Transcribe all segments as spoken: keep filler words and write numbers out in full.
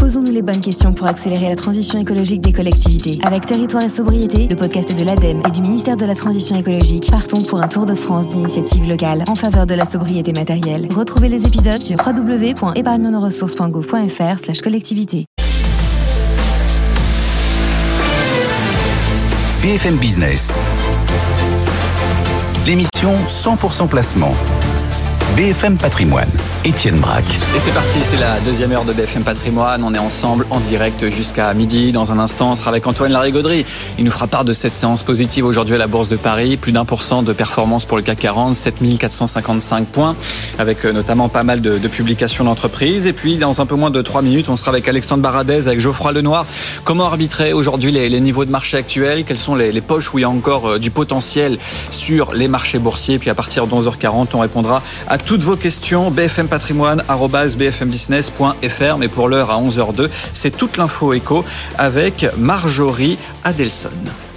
Posons-nous les bonnes questions pour accélérer la transition écologique des collectivités. Avec Territoire et Sobriété, le podcast de l'ADEME et du ministère de la Transition écologique, partons pour un tour de France d'initiatives locales en faveur de la sobriété matérielle. Retrouvez les épisodes sur w w w point épargne nos ressources point gouv point f r slash collectivité. B F M Business, l'émission cent pour cent placement. B F M Patrimoine, Étienne Braque. Et c'est parti, c'est la deuxième heure de B F M Patrimoine. On est ensemble en direct jusqu'à midi. Dans un instant, on sera avec Antoine Larigauderie. Il nous fera part de cette séance positive aujourd'hui à la Bourse de Paris. Plus d'un pour cent de performance pour le C A C quarante, sept mille quatre cent cinquante-cinq points, avec notamment pas mal de, de publications d'entreprises. Et puis, dans un peu moins de trois minutes, on sera avec Alexandre Baradez, avec Geoffroy Lenoir. Comment arbitrer aujourd'hui les, les niveaux de marché actuels? Quelles sont les, les poches où il y a encore euh, du potentiel sur les marchés boursiers? Et puis, à partir de onze heures quarante, on répondra à toutes vos questions. B F M Patrimoine arobase b f m business point f r. Mais pour l'heure, à onze heures deux, c'est toute l'info éco avec Marjorie Adelson.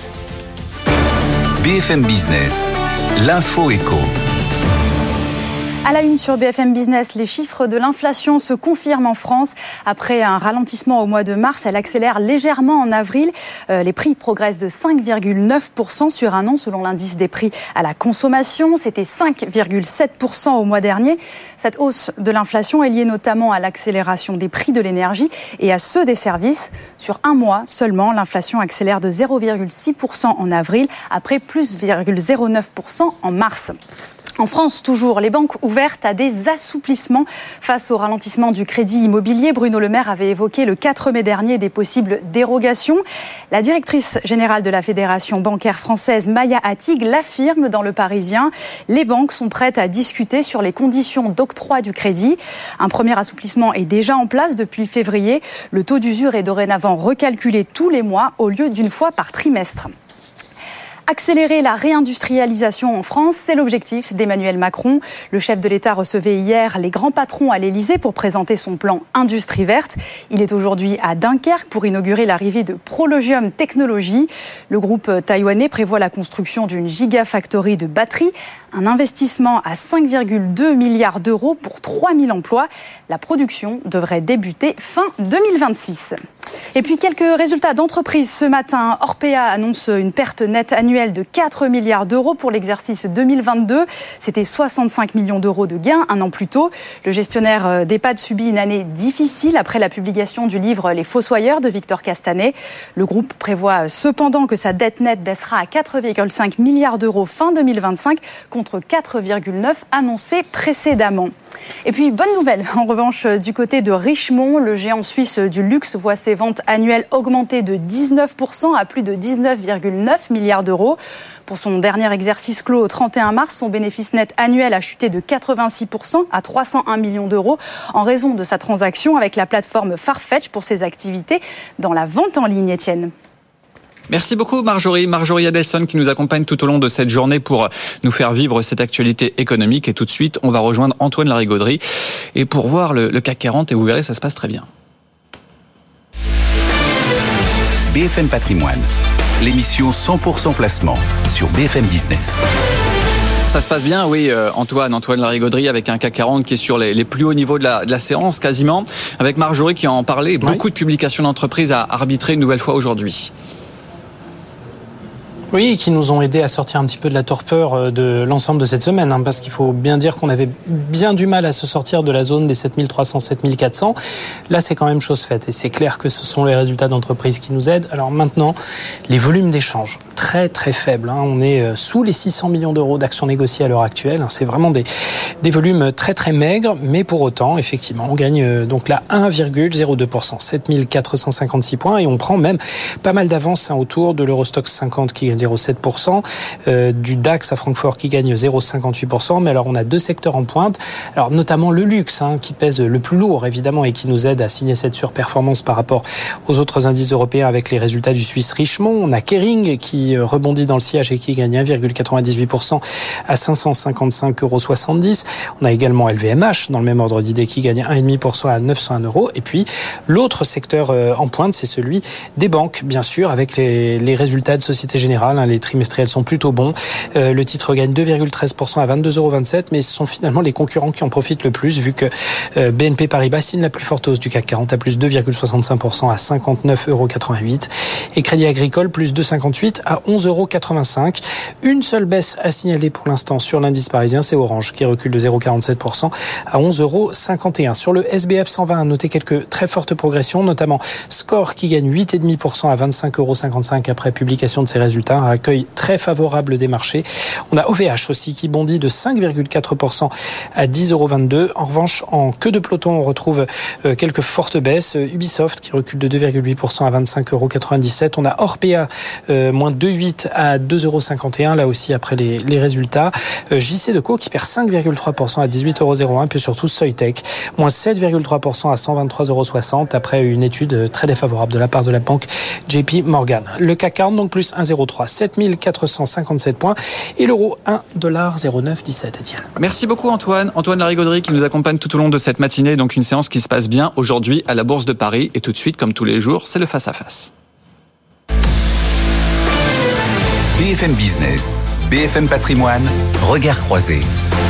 B F M Business, l'info éco. À la une sur B F M Business, les chiffres de l'inflation se confirment en France. Après un ralentissement au mois de mars, elle accélère légèrement en avril. Euh, les prix progressent de cinq virgule neuf pour cent sur un an selon l'indice des prix à la consommation. C'était cinq virgule sept pour cent au mois dernier. Cette hausse de l'inflation est liée notamment à l'accélération des prix de l'énergie et à ceux des services. Sur un mois seulement, l'inflation accélère de zéro virgule six pour cent en avril, après plus zéro virgule zéro neuf pour cent en mars. En France, toujours, les banques ouvertes à des assouplissements face au ralentissement du crédit immobilier. Bruno Le Maire avait évoqué le quatre mai dernier des possibles dérogations. La directrice générale de la Fédération bancaire française, Maya Attig, l'affirme dans Le Parisien. Les banques sont prêtes à discuter sur les conditions d'octroi du crédit. Un premier assouplissement est déjà en place depuis février. Le taux d'usure est dorénavant recalculé tous les mois au lieu d'une fois par trimestre. Accélérer la réindustrialisation en France, c'est l'objectif d'Emmanuel Macron. Le chef de l'État recevait hier les grands patrons à l'Élysée pour présenter son plan Industrie verte. Il est aujourd'hui à Dunkerque pour inaugurer l'arrivée de Prologium Technologies. Le groupe taïwanais prévoit la construction d'une gigafactory de batteries, un investissement à cinq virgule deux milliards d'euros pour trois mille emplois. La production devrait débuter fin deux mille vingt-six. Et puis quelques résultats d'entreprise ce matin. Orpea annonce une perte nette annuelle de quatre milliards d'euros pour l'exercice deux mille vingt-deux. C'était soixante-cinq millions d'euros de gains un an plus tôt. Le gestionnaire d'EHPAD subit une année difficile après la publication du livre Les Fossoyeurs de Victor Castanet. Le groupe prévoit cependant que sa dette nette baissera à quatre virgule cinq milliards d'euros fin deux mille vingt-cinq contre quatre virgule neuf annoncés précédemment. Et puis bonne nouvelle en revanche du côté de Richemont, le géant suisse du luxe voit ses ventes annuelles augmenter de dix-neuf pour cent à plus de dix-neuf virgule neuf milliards d'euros. Pour son dernier exercice clos au trente et un mars, son bénéfice net annuel a chuté de quatre-vingt-six pour cent à trois cent un millions d'euros en raison de sa transaction avec la plateforme Farfetch pour ses activités dans la vente en ligne, Étienne. Merci beaucoup Marjorie. Marjorie Adelson qui nous accompagne tout au long de cette journée pour nous faire vivre cette actualité économique. Et tout de suite, on va rejoindre Antoine Larigauderie et pour voir le, le C A C quarante et vous verrez, ça se passe très bien. B F M Patrimoine, l'émission cent pour cent placement sur B F M Business. Ça se passe bien, oui, euh, Antoine, Antoine Larigauderie avec un C A C quarante qui est sur les, les plus hauts niveaux de la, de la séance quasiment, avec Marjorie qui en parlait, beaucoup oui. de publications d'entreprises à arbitrer une nouvelle fois aujourd'hui. Oui, qui nous ont aidés à sortir un petit peu de la torpeur de l'ensemble de cette semaine, hein, parce qu'il faut bien dire qu'on avait bien du mal à se sortir de la zone des sept mille trois cents, sept mille quatre cents. Là, c'est quand même chose faite et c'est clair que ce sont les résultats d'entreprises qui nous aident. Alors maintenant, les volumes d'échange, très très faibles. Hein. On est sous les six cents millions d'euros d'actions négociées à l'heure actuelle. C'est vraiment des, des volumes très très maigres, mais pour autant, effectivement, on gagne donc là un virgule zéro deux pour cent, sept mille quatre cent cinquante-six points et on prend même pas mal d'avance hein, autour de l'Eurostoxx cinquante qui gagne zéro virgule sept pour cent, euh, du DAX à Francfort qui gagne zéro virgule cinquante-huit pour cent. Mais alors on a deux secteurs en pointe, alors notamment le luxe hein, qui pèse le plus lourd évidemment et qui nous aide à signer cette surperformance par rapport aux autres indices européens avec les résultats du Suisse Richemont. On a Kering qui rebondit dans le sillage et qui gagne un virgule quatre-vingt-dix-huit pour cent à cinq cent cinquante-cinq euros soixante-dix. On a également L V M H dans le même ordre d'idée qui gagne un virgule cinq pour cent à neuf cent un euros. Et puis l'autre secteur en pointe, c'est celui des banques bien sûr avec les, les résultats de Société Générale général. Les trimestriels sont plutôt bons. Euh, le titre gagne deux virgule treize pour cent à vingt-deux euros vingt-sept, mais ce sont finalement les concurrents qui en profitent le plus, vu que euh, B N P Paribas signe la plus forte hausse du C A C quarante à plus deux virgule soixante-cinq pour cent à cinquante-neuf euros quatre-vingt-huit. Et Crédit Agricole, plus deux virgule cinquante-huit à onze euros quatre-vingt-cinq. Une seule baisse à signaler pour l'instant sur l'indice parisien, c'est Orange, qui recule de zéro virgule quarante-sept pour cent à onze euros cinquante et un. Sur le S B F cent vingt, à noter quelques très fortes progressions, notamment Score qui gagne huit virgule cinq pour cent à vingt-cinq euros cinquante-cinq après publication de ses résultats, un accueil très favorable des marchés. On a O V H aussi qui bondit de cinq virgule quatre pour cent à dix euros vingt-deux. En revanche, en queue de peloton, on retrouve quelques fortes baisses. Ubisoft qui recule de deux virgule huit pour cent à vingt-cinq euros quatre-vingt-dix-sept. On a Orpea euh, moins deux virgule huit à deux euros cinquante et un, là aussi après les, les résultats. Euh, J C Deco qui perd cinq virgule trois pour cent à dix-huit euros zéro un, puis surtout Soitec moins sept virgule trois pour cent à cent vingt-trois euros soixante après une étude très défavorable de la part de la banque J P Morgan. Le C A C quarante donc plus un virgule zéro trois, sept mille quatre cent cinquante-sept points, et l'euro un dollar zéro neuf dix-sept. Étienne. Merci beaucoup Antoine. Antoine Larigauderie qui nous accompagne tout au long de cette matinée, donc une séance qui se passe bien aujourd'hui à la Bourse de Paris, et tout de suite comme tous les jours, c'est le face à face. B F M Business, B F M Patrimoine, regard croisé.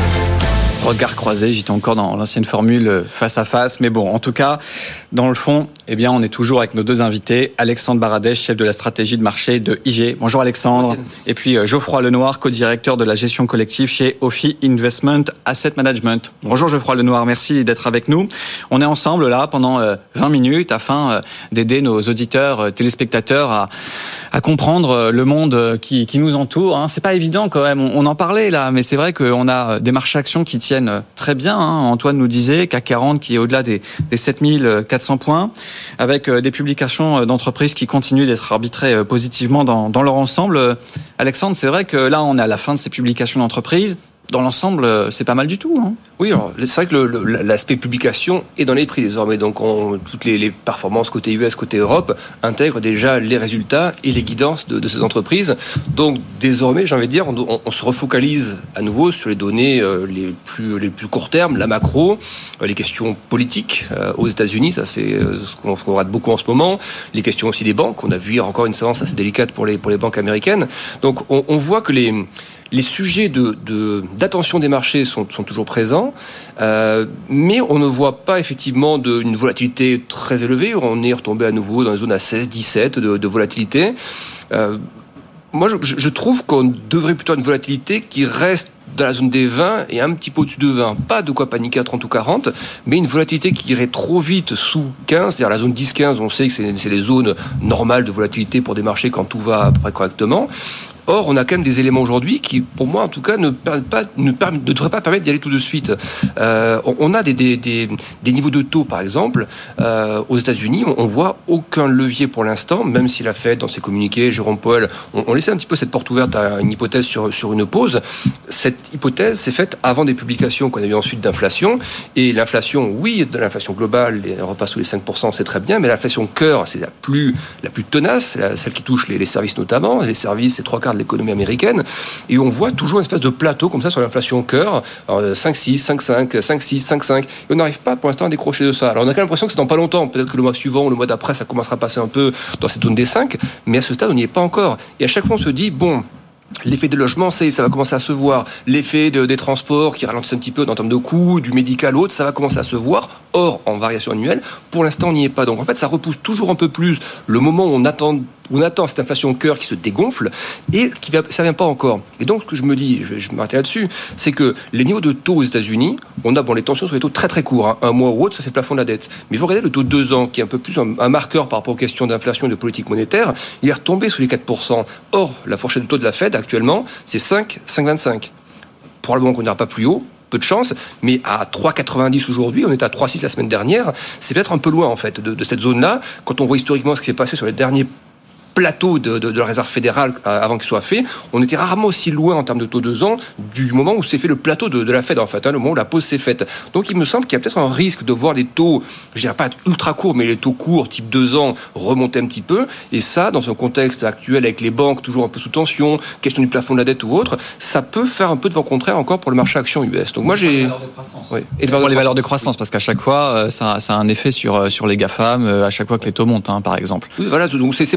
Regard croisé, j'étais encore dans l'ancienne formule face à face, mais bon, en tout cas, dans le fond, eh bien, on est toujours avec nos deux invités, Alexandre Baradès, chef de la stratégie de marché de I G. Bonjour Alexandre. Bonjour. Et puis Geoffroy Lenoir, co-directeur de la gestion collective chez Ophi Investment Asset Management. Bonjour Geoffroy Lenoir, merci d'être avec nous. On est ensemble là pendant vingt minutes afin d'aider nos auditeurs, téléspectateurs à, à comprendre le monde qui, qui nous entoure. C'est pas évident quand même, on en parlait là, mais c'est vrai qu'on a des marchés actions qui tiennent très bien. Antoine nous disait C A C quarante qui est au-delà des, des sept mille quatre cents points, avec des publications d'entreprises qui continuent d'être arbitrées positivement dans, dans leur ensemble. Alexandre, c'est vrai que là, on est à la fin de ces publications d'entreprises. Dans l'ensemble, c'est pas mal du tout. Hein. Oui, alors c'est vrai que le, le, l'aspect publication est dans les prix désormais. Donc, on, toutes les, les performances côté U S, côté Europe intègrent déjà les résultats et les guidances de, de ces entreprises. Donc, désormais, j'ai envie de dire, on, on se refocalise à nouveau sur les données euh, les plus les plus court terme, la macro, euh, les questions politiques euh, aux États-Unis. Ça, c'est euh, ce qu'on, qu'on rate beaucoup en ce moment. Les questions aussi des banques. On a vu hier encore une séance assez délicate pour les pour les banques américaines. Donc, on, on voit que les Les sujets de, de, d'attention des marchés sont, sont toujours présents, euh, mais on ne voit pas effectivement de, une volatilité très élevée. On est retombé à nouveau dans une zone à seize dix-sept de, de volatilité. Euh, moi, je, je trouve qu'on devrait plutôt avoir une volatilité qui reste dans la zone des vingt et un petit peu au-dessus de vingt. Pas de quoi paniquer à trente ou quarante, mais une volatilité qui irait trop vite sous quinze, c'est-à-dire la zone dix quinze, on sait que c'est, c'est les zones normales de volatilité pour des marchés quand tout va à peu près correctement. Or, on a quand même des éléments aujourd'hui qui, pour moi, en tout cas, ne permettent pas, ne, permettent, ne devraient pas permettre d'y aller tout de suite. Euh, on a des, des, des, des niveaux de taux, par exemple, euh, aux États-Unis. On, on voit aucun levier pour l'instant, même si la Fed, dans ses communiqués, Jérôme Powell, on, on laissait un petit peu cette porte ouverte à une hypothèse sur, sur une pause. Cette hypothèse s'est faite avant des publications qu'on a eu ensuite d'inflation. Et l'inflation, oui, de l'inflation globale, elle repasse sous les cinq pour cent, c'est très bien, mais l'inflation cœur, c'est la plus, la plus tenace, c'est la, celle qui touche les, les services notamment. Les services, c'est trois quarts de l'économie américaine, et on voit toujours une espèce de plateau comme ça sur l'inflation cœur, cinq six, cinq cinq, cinq six, cinq cinq, et on n'arrive pas pour l'instant à décrocher de ça. Alors on a quand même l'impression que c'est dans pas longtemps, peut-être que le mois suivant ou le mois d'après ça commencera à passer un peu dans cette zone des cinq, mais à ce stade on n'y est pas encore. Et à chaque fois on se dit, bon, l'effet des logements, c'est, ça va commencer à se voir. L'effet de, des transports qui ralentissent un petit peu en termes de coûts, du médical, autre, ça va commencer à se voir. Or, en variation annuelle, pour l'instant, on n'y est pas. Donc, en fait, ça repousse toujours un peu plus le moment où on attend, où on attend cette inflation cœur qui se dégonfle et qui va, ça vient pas encore. Et donc, ce que je me dis, je vais, je vais m'arrêter là-dessus, c'est que les niveaux de taux aux États-Unis, on a, bon, les tensions sur les taux très très courts, hein, un mois ou autre, ça c'est le plafond de la dette. Mais vous regardez le taux de deux ans, qui est un peu plus un, un marqueur par rapport aux questions d'inflation et de politique monétaire, il est retombé sous les quatre pour cent. Or, la fourchette de taux de la Fed, actuellement, c'est cinq, cinq virgule vingt-cinq. Probablement qu'on n'ira pas plus haut, peu de chance, mais à trois virgule quatre-vingt-dix aujourd'hui, on était à trois virgule six la semaine dernière, c'est peut-être un peu loin en fait de, de cette zone-là, quand on voit historiquement ce qui s'est passé sur les derniers plateau de, de, de la réserve fédérale avant qu'il soit fait, on était rarement aussi loin en termes de taux deux ans du moment où s'est fait le plateau de, de la Fed en fait, hein, le moment où la pause s'est faite. Donc il me semble qu'il y a peut-être un risque de voir les taux, je dirais pas ultra courts, mais les taux courts type deux ans remonter un petit peu, et ça dans un contexte actuel avec les banques toujours un peu sous tension, question du plafond de la dette ou autre, ça peut faire un peu de vent contraire encore pour le marché action U S. Donc moi j'ai... Les oui. Et les valeurs, les valeurs de croissance, parce qu'à chaque fois ça, ça a un effet sur, sur les GAFAM à chaque fois que les taux montent, hein, par exemple. Oui, voilà, donc c'est, c'est pas, c'est pas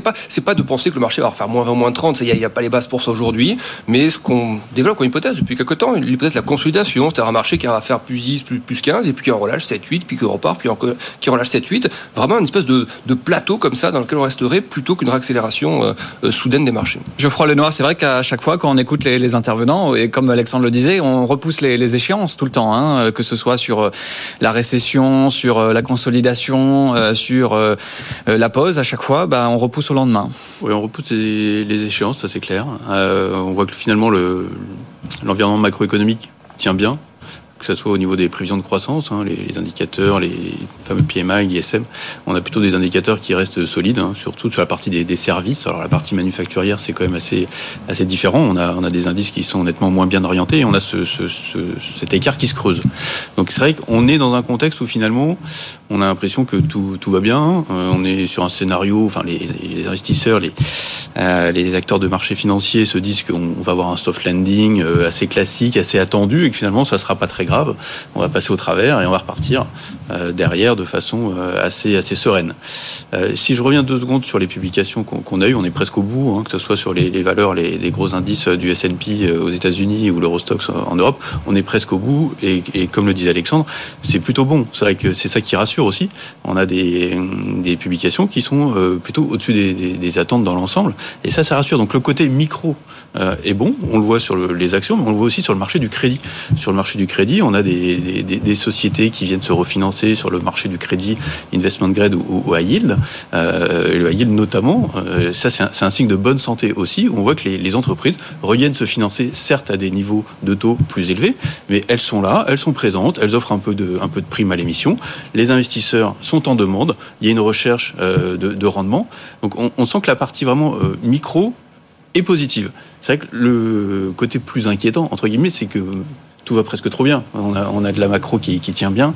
pas de penser que le marché va faire moins vingt, moins trente, il n'y a, a pas les bases pour ça aujourd'hui, mais ce qu'on développe comme hypothèse depuis quelques temps, l'hypothèse de la consolidation, c'est-à-dire un marché qui va faire plus dix, plus, plus quinze, et puis qui en relâche sept, huit, puis qui repart, puis encore, qui relâche sept, huit, vraiment une espèce de, de plateau comme ça dans lequel on resterait plutôt qu'une réaccélération euh, euh, soudaine des marchés. Geoffroy Lenoir, c'est vrai qu'à chaque fois quand on écoute les, les intervenants, et comme Alexandre le disait, on repousse les, les échéances tout le temps, hein, que ce soit sur la récession, sur la consolidation, euh, sur euh, la pause, à chaque fois, bah, on repousse au lendemain. Oui, on repousse les, les échéances, ça c'est clair. Euh, on voit que finalement le, l'environnement macroéconomique tient bien, que ce soit au niveau des prévisions de croissance, hein, les, les indicateurs, les fameux P M I, l'I S M, on a plutôt des indicateurs qui restent solides, hein, surtout sur la partie des, des services. Alors la partie manufacturière, c'est quand même assez, assez différent. On a, on a des indices qui sont nettement moins bien orientés et on a ce, ce, ce, cet écart qui se creuse. Donc c'est vrai qu'on est dans un contexte où finalement, on a l'impression que tout, tout va bien. Euh, on est sur un scénario, enfin les, les investisseurs, les, euh, les acteurs de marché financiers se disent qu'on va avoir un soft landing euh, assez classique, assez attendu et que finalement, ça sera pas très grave. Grave. On va passer au travers et on va repartir euh, derrière de façon euh, assez, assez sereine. Euh, si je reviens deux secondes sur les publications qu'on, qu'on a eues, on est presque au bout, hein, que ce soit sur les, les valeurs, les, les gros indices du S and P aux États-Unis ou l'Eurostoxx en Europe, on est presque au bout et, et comme le disait Alexandre, c'est plutôt bon. C'est vrai que c'est ça qui rassure aussi. On a des, des publications qui sont euh, plutôt au-dessus des, des, des attentes dans l'ensemble et ça, ça rassure. Donc le côté micro euh, est bon, on le voit sur le, les actions, mais on le voit aussi sur le marché du crédit. Sur le marché du crédit, on a des, des, des sociétés qui viennent se refinancer sur le marché du crédit investment grade ou, ou high yield. Euh, le high yield notamment, euh, ça c'est un, c'est un signe de bonne santé aussi. On voit que les, les entreprises reviennent se financer certes à des niveaux de taux plus élevés, mais elles sont là, elles sont présentes, elles offrent un peu de, un peu de prime à l'émission. Les investisseurs sont en demande, il y a une recherche euh, de, de rendement. Donc on, on sent que la partie vraiment euh, micro est positive. C'est vrai que le côté plus inquiétant, entre guillemets, c'est que tout va presque trop bien. On a, on a de la macro qui, qui tient bien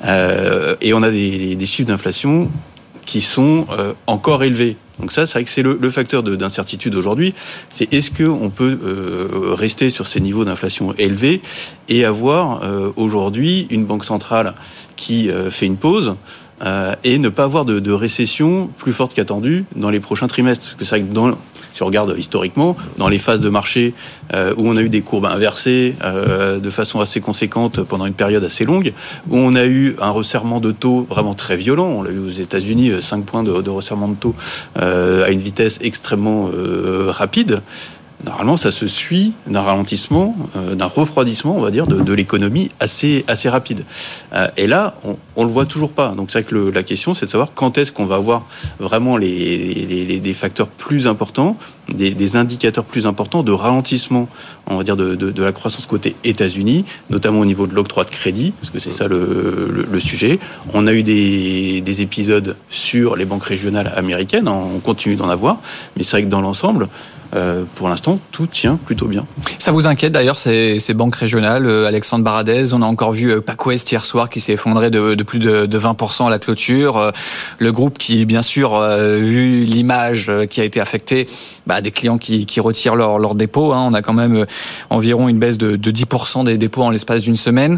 euh, et on a des, des chiffres d'inflation qui sont euh, encore élevés. Donc ça, c'est vrai que c'est le, le facteur de, d'incertitude aujourd'hui. C'est est-ce qu'on peut euh, rester sur ces niveaux d'inflation élevés et avoir euh, aujourd'hui une banque centrale qui euh, fait une pause euh, et ne pas avoir de, de récession plus forte qu'attendue dans les prochains trimestres. Parce que c'est vrai que dans, si on regarde historiquement, dans les phases de marché euh, où on a eu des courbes inversées euh, de façon assez conséquente pendant une période assez longue, où on a eu un resserrement de taux vraiment très violent, on l'a vu aux États-Unis, cinq points de, de resserrement de taux euh, à une vitesse extrêmement euh, rapide. Normalement, ça se suit d'un ralentissement, euh, d'un refroidissement, on va dire, de, de l'économie assez, assez rapide. Euh, et là, on, on le voit toujours pas. Donc, c'est vrai que le, la question, c'est de savoir quand est-ce qu'on va avoir vraiment les, les, les, des facteurs plus importants, des, des indicateurs plus importants de ralentissement, on va dire, de, de, de la croissance côté États-Unis, notamment au niveau de l'octroi de crédit, parce que c'est ça le, le, le sujet. On a eu des, des épisodes sur les banques régionales américaines, on continue d'en avoir, mais c'est vrai que dans l'ensemble, Euh, pour l'instant, tout tient plutôt bien. Ça vous inquiète d'ailleurs ces, ces banques régionales, euh, Alexandre Baradez? On a encore vu euh, PacWest hier soir qui s'est effondré de, de plus de, de vingt pour cent à la clôture. Euh, le groupe qui, bien sûr, euh, vu l'image euh, qui a été affectée, bah, des clients qui, qui retirent leurs leur dépôts. Hein. On a quand même euh, environ une baisse de, de dix pour cent des dépôts en l'espace d'une semaine.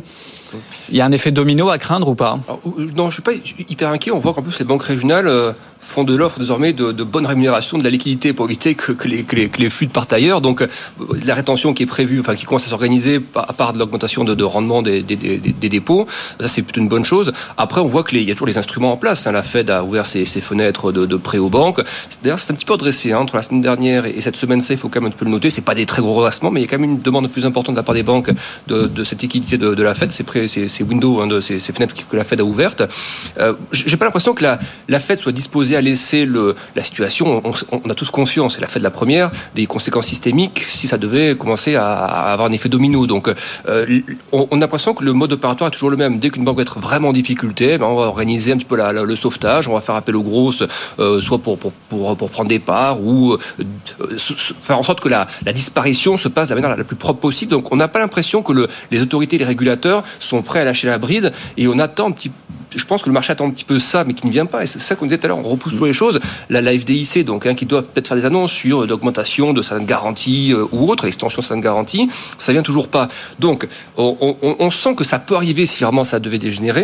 Il y a un effet domino à craindre ou pas? Alors, non, je suis pas hyper inquiet. On voit qu'en plus les banques régionales euh, font de l'offre désormais de, de bonne rémunération de la liquidité pour éviter que, que, les, que, les, que les flux partent ailleurs. Donc euh, la rétention qui est prévue, enfin qui commence à s'organiser à part de l'augmentation de, de rendement des, des, des, des dépôts, ça c'est plutôt une bonne chose. Après, on voit que les, il y a toujours les instruments en place. Hein. La Fed a ouvert ses, ses fenêtres de, de prêt aux banques. D'ailleurs, c'est un petit peu redressé hein, entre la semaine dernière et, et cette semaine. Ça, il faut quand même un peu le noter. C'est pas des très gros redressements, mais il y a quand même une demande plus importante de la part des banques de, de cette liquidité de, de la Fed. C'est prêt, c'est, c'est windows, hein, de ces, ces fenêtres que la Fed a ouvertes. Euh, j'ai pas l'impression que la, la Fed soit disposée à laisser le, la situation. On, on a tous conscience, c'est la Fed la première, des conséquences systémiques si ça devait commencer à, à avoir un effet domino. Donc, euh, on, on a l'impression que le mode opératoire est toujours le même. Dès qu'une banque va être vraiment en difficulté, ben on va organiser un petit peu la, la, le sauvetage, on va faire appel aux grosses, euh, soit pour, pour, pour, pour prendre des parts ou euh, faire en sorte que la, la disparition se passe de la manière la plus propre possible. Donc, on n'a pas l'impression que le, les autorités, les régulateurs sont prêts à lâcher la bride et on attend un petit je pense que le marché attend un petit peu ça, mais qui ne vient pas. Et c'est ça qu'on disait tout à l'heure, on repousse toujours les choses. La, la F D I C, donc, hein, qui doivent peut-être faire des annonces sur l'augmentation de certaines garanties euh, ou autre, l'extension de certaines garanties, ça vient toujours pas. Donc, on, on, on sent que ça peut arriver si vraiment ça devait dégénérer.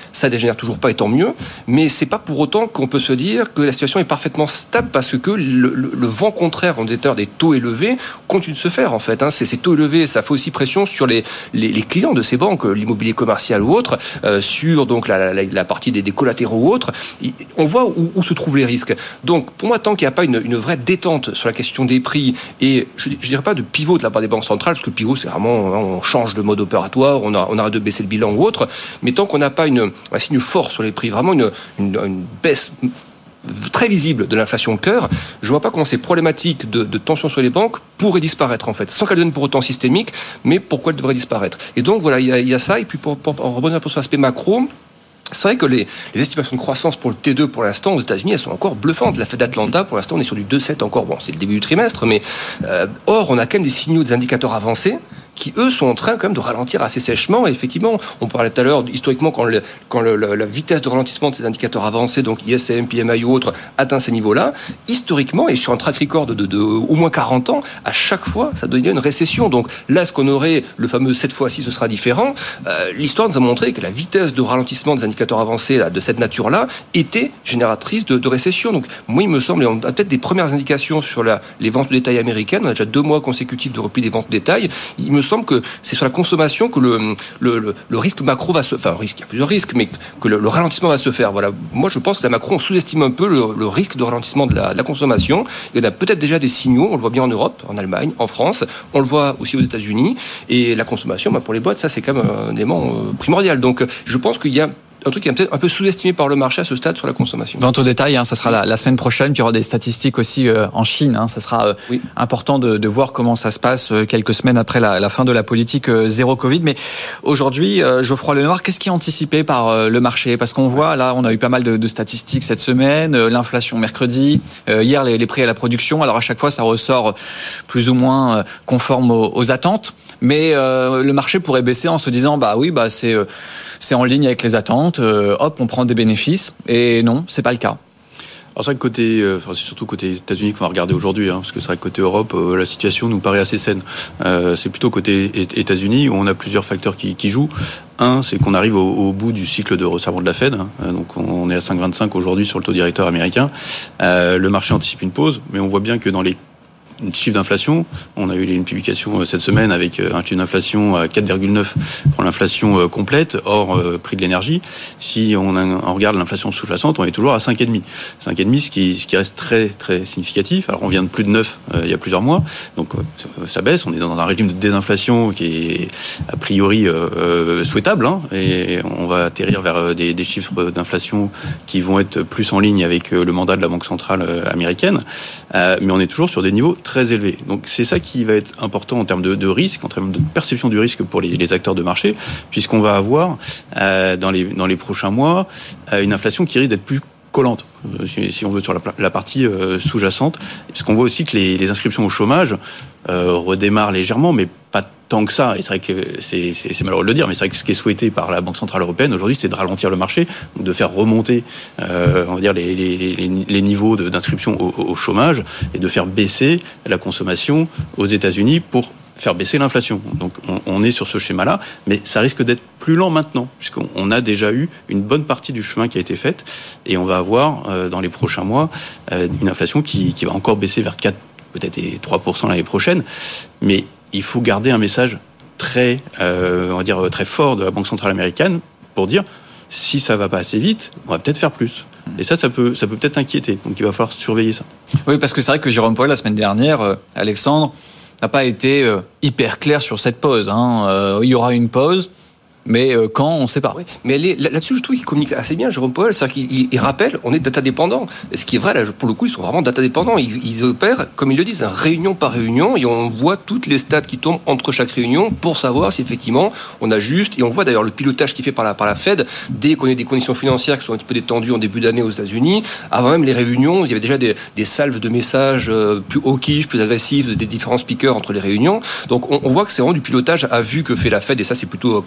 ça dégénère toujours pas, et tant mieux. Mais c'est pas pour autant qu'on peut se dire que la situation est parfaitement stable, parce que le, le, le vent contraire en détenteur des taux élevés continue de se faire en fait. Hein. C'est, ces taux élevés, ça fait aussi pression sur les, les, les clients de ces banques, l'immobilier commercial ou autre, euh, sur donc la, la, la partie des, des collatéraux ou autres. On voit où, où se trouvent les risques. Donc pour moi, tant qu'il n'y a pas une, une vraie détente sur la question des prix, et je ne dirais pas de pivot de la part des banques centrales, parce que pivot c'est vraiment on change de mode opératoire, on, a, on arrête de baisser le bilan ou autre, mais tant qu'on n'a pas une, un signe fort sur les prix, vraiment une, une, une baisse très visible de l'inflation cœur, je ne vois pas comment ces problématiques de, de tension sur les banques pourraient disparaître en fait, sans qu'elles deviennent pour autant systémiques, mais pourquoi elles devraient disparaître. Et donc voilà, il y a, il y a ça, et puis pour, pour, pour rebondir un peu sur l'aspect macro, c'est vrai que les, les estimations de croissance pour le T deux pour l'instant aux États-Unis, elles sont encore bluffantes. La Fed d'Atlanta, pour l'instant, on est sur du deux virgule sept encore. Bon, c'est le début du trimestre, mais euh, or, on a quand même des signaux, des indicateurs avancés qui, eux, sont en train quand même de ralentir assez sèchement. Et effectivement, on parlait tout à l'heure, historiquement, quand, le, quand le, la vitesse de ralentissement de ces indicateurs avancés, donc I S M, P M I ou autres, atteint ces niveaux-là, historiquement, et sur un track record de, de, de au moins quarante ans, à chaque fois, ça donnait une récession. Donc là, ce qu'on aurait, le fameux sept fois six, ce sera différent. Euh, l'histoire nous a montré que la vitesse de ralentissement des indicateurs avancés là, de cette nature-là était génératrice de, de récession. Donc moi, il me semble, et on a peut-être des premières indications sur la, les ventes de détail américaines, on a déjà deux mois consécutifs de repli des ventes de détail, il me semble que c'est sur la consommation que le, le, le, le risque macro va se faire. Enfin, risque, il y a plusieurs risques, mais que le, le ralentissement va se faire. Voilà. Moi, je pense que la macro, on sous-estime un peu le, le risque de ralentissement de la, de la consommation. Il y en a peut-être déjà des signaux, on le voit bien en Europe, en Allemagne, en France, on le voit aussi aux États-Unis. Et la consommation, bah, pour les boîtes, ça, c'est quand même un élément primordial. Donc, je pense qu'il y a un truc qui est peut-être un peu sous-estimé par le marché à ce stade sur la consommation. Vente au détail, hein, ça sera la, la semaine prochaine, puis il y aura des statistiques aussi euh, en Chine. Hein, ça sera euh, oui. important de, de voir comment ça se passe euh, quelques semaines après la, la fin de la politique euh, zéro Covid. Mais aujourd'hui, euh, Geoffroy Lenoir, qu'est-ce qui est anticipé par euh, le marché ? Parce qu'on voit, là, on a eu pas mal de, de statistiques cette semaine, euh, l'inflation mercredi, euh, hier les, les prix à la production. Alors à chaque fois, ça ressort plus ou moins euh, conforme aux, aux attentes. Mais euh, le marché pourrait baisser en se disant, bah oui, bah c'est... Euh, c'est en ligne avec les attentes, euh, hop, on prend des bénéfices. Et non, c'est pas le cas. Alors c'est vrai que côté, euh, enfin c'est surtout côté États-Unis qu'on va regarder aujourd'hui, hein, parce que c'est vrai que côté Europe, euh, la situation nous paraît assez saine. Euh, c'est plutôt côté États-Unis où on a plusieurs facteurs qui, qui jouent. Un, c'est qu'on arrive au, au bout du cycle de resserrement de la Fed. Hein, donc on est à cinq virgule vingt-cinq aujourd'hui sur le taux directeur américain. Euh, le marché anticipe une pause, mais on voit bien que dans les chiffre d'inflation, on a eu une publication cette semaine avec un chiffre d'inflation à quatre virgule neuf pour l'inflation complète, hors prix de l'énergie. Si on, a, on regarde l'inflation sous-jacente, on est toujours à cinq virgule cinq. cinq virgule cinq, ce qui, ce qui reste très, très significatif. Alors, on vient de plus de neuf euh, il y a plusieurs mois, donc euh, ça baisse. On est dans un régime de désinflation qui est a priori euh, souhaitable, hein, et on va atterrir vers des, des chiffres d'inflation qui vont être plus en ligne avec le mandat de la Banque centrale américaine. Euh, mais on est toujours sur des niveaux très élevé. Donc c'est ça qui va être important en termes de, de risque, en termes de perception du risque pour les, les acteurs de marché, puisqu'on va avoir euh, dans, les, dans les prochains mois euh, une inflation qui risque d'être plus collante, si, si on veut, sur la, la partie euh, sous-jacente, puisqu'on voit aussi que les, les inscriptions au chômage euh, redémarrent légèrement, mais pas tant que ça. Et c'est vrai que c'est, c'est, c'est malheureux de le dire, mais c'est vrai que ce qui est souhaité par la Banque centrale européenne aujourd'hui, c'est de ralentir le marché, donc de faire remonter, euh, on va dire les, les, les, les niveaux de, d'inscription au, au chômage et de faire baisser la consommation aux États-Unis pour faire baisser l'inflation. Donc on, on est sur ce schéma-là, mais ça risque d'être plus lent maintenant, puisqu'on on a déjà eu une bonne partie du chemin qui a été faite, et on va avoir euh, dans les prochains mois euh, une inflation qui, qui va encore baisser vers quatre, peut-être et trois pour cent l'année prochaine. Mais il faut garder un message très, euh, on va dire très fort de la Banque centrale américaine pour dire si ça va pas assez vite, on va peut-être faire plus. Et ça, ça peut, ça peut peut-être inquiéter. Donc il va falloir surveiller ça. Oui, parce que c'est vrai que Jérôme Powell la semaine dernière, euh, Alexandre, n'a pas été euh, hyper clair sur cette pause. Hein. Euh, il y aura une pause. Mais euh, quand, on ne sait pas. Oui, mais les, là-dessus, je trouve qu'il communique assez bien, Jérôme Powell. C'est-à-dire qu'il il, il rappelle, on est data dépendant. Ce qui est vrai, là, pour le coup, ils sont vraiment data dépendants. Ils, ils opèrent, comme ils le disent, réunion par réunion, et on voit toutes les stats qui tombent entre chaque réunion pour savoir si effectivement on ajuste. Et on voit d'ailleurs le pilotage qui est fait par la, par la Fed dès qu'on a des conditions financières qui sont un petit peu détendues en début d'année aux États-Unis. Avant même les réunions, il y avait déjà des, des salves de messages plus hawkish, plus agressifs des différents speakers entre les réunions. Donc on, on voit que c'est vraiment du pilotage à vue que fait la Fed, et ça c'est plutôt quand même rassurant.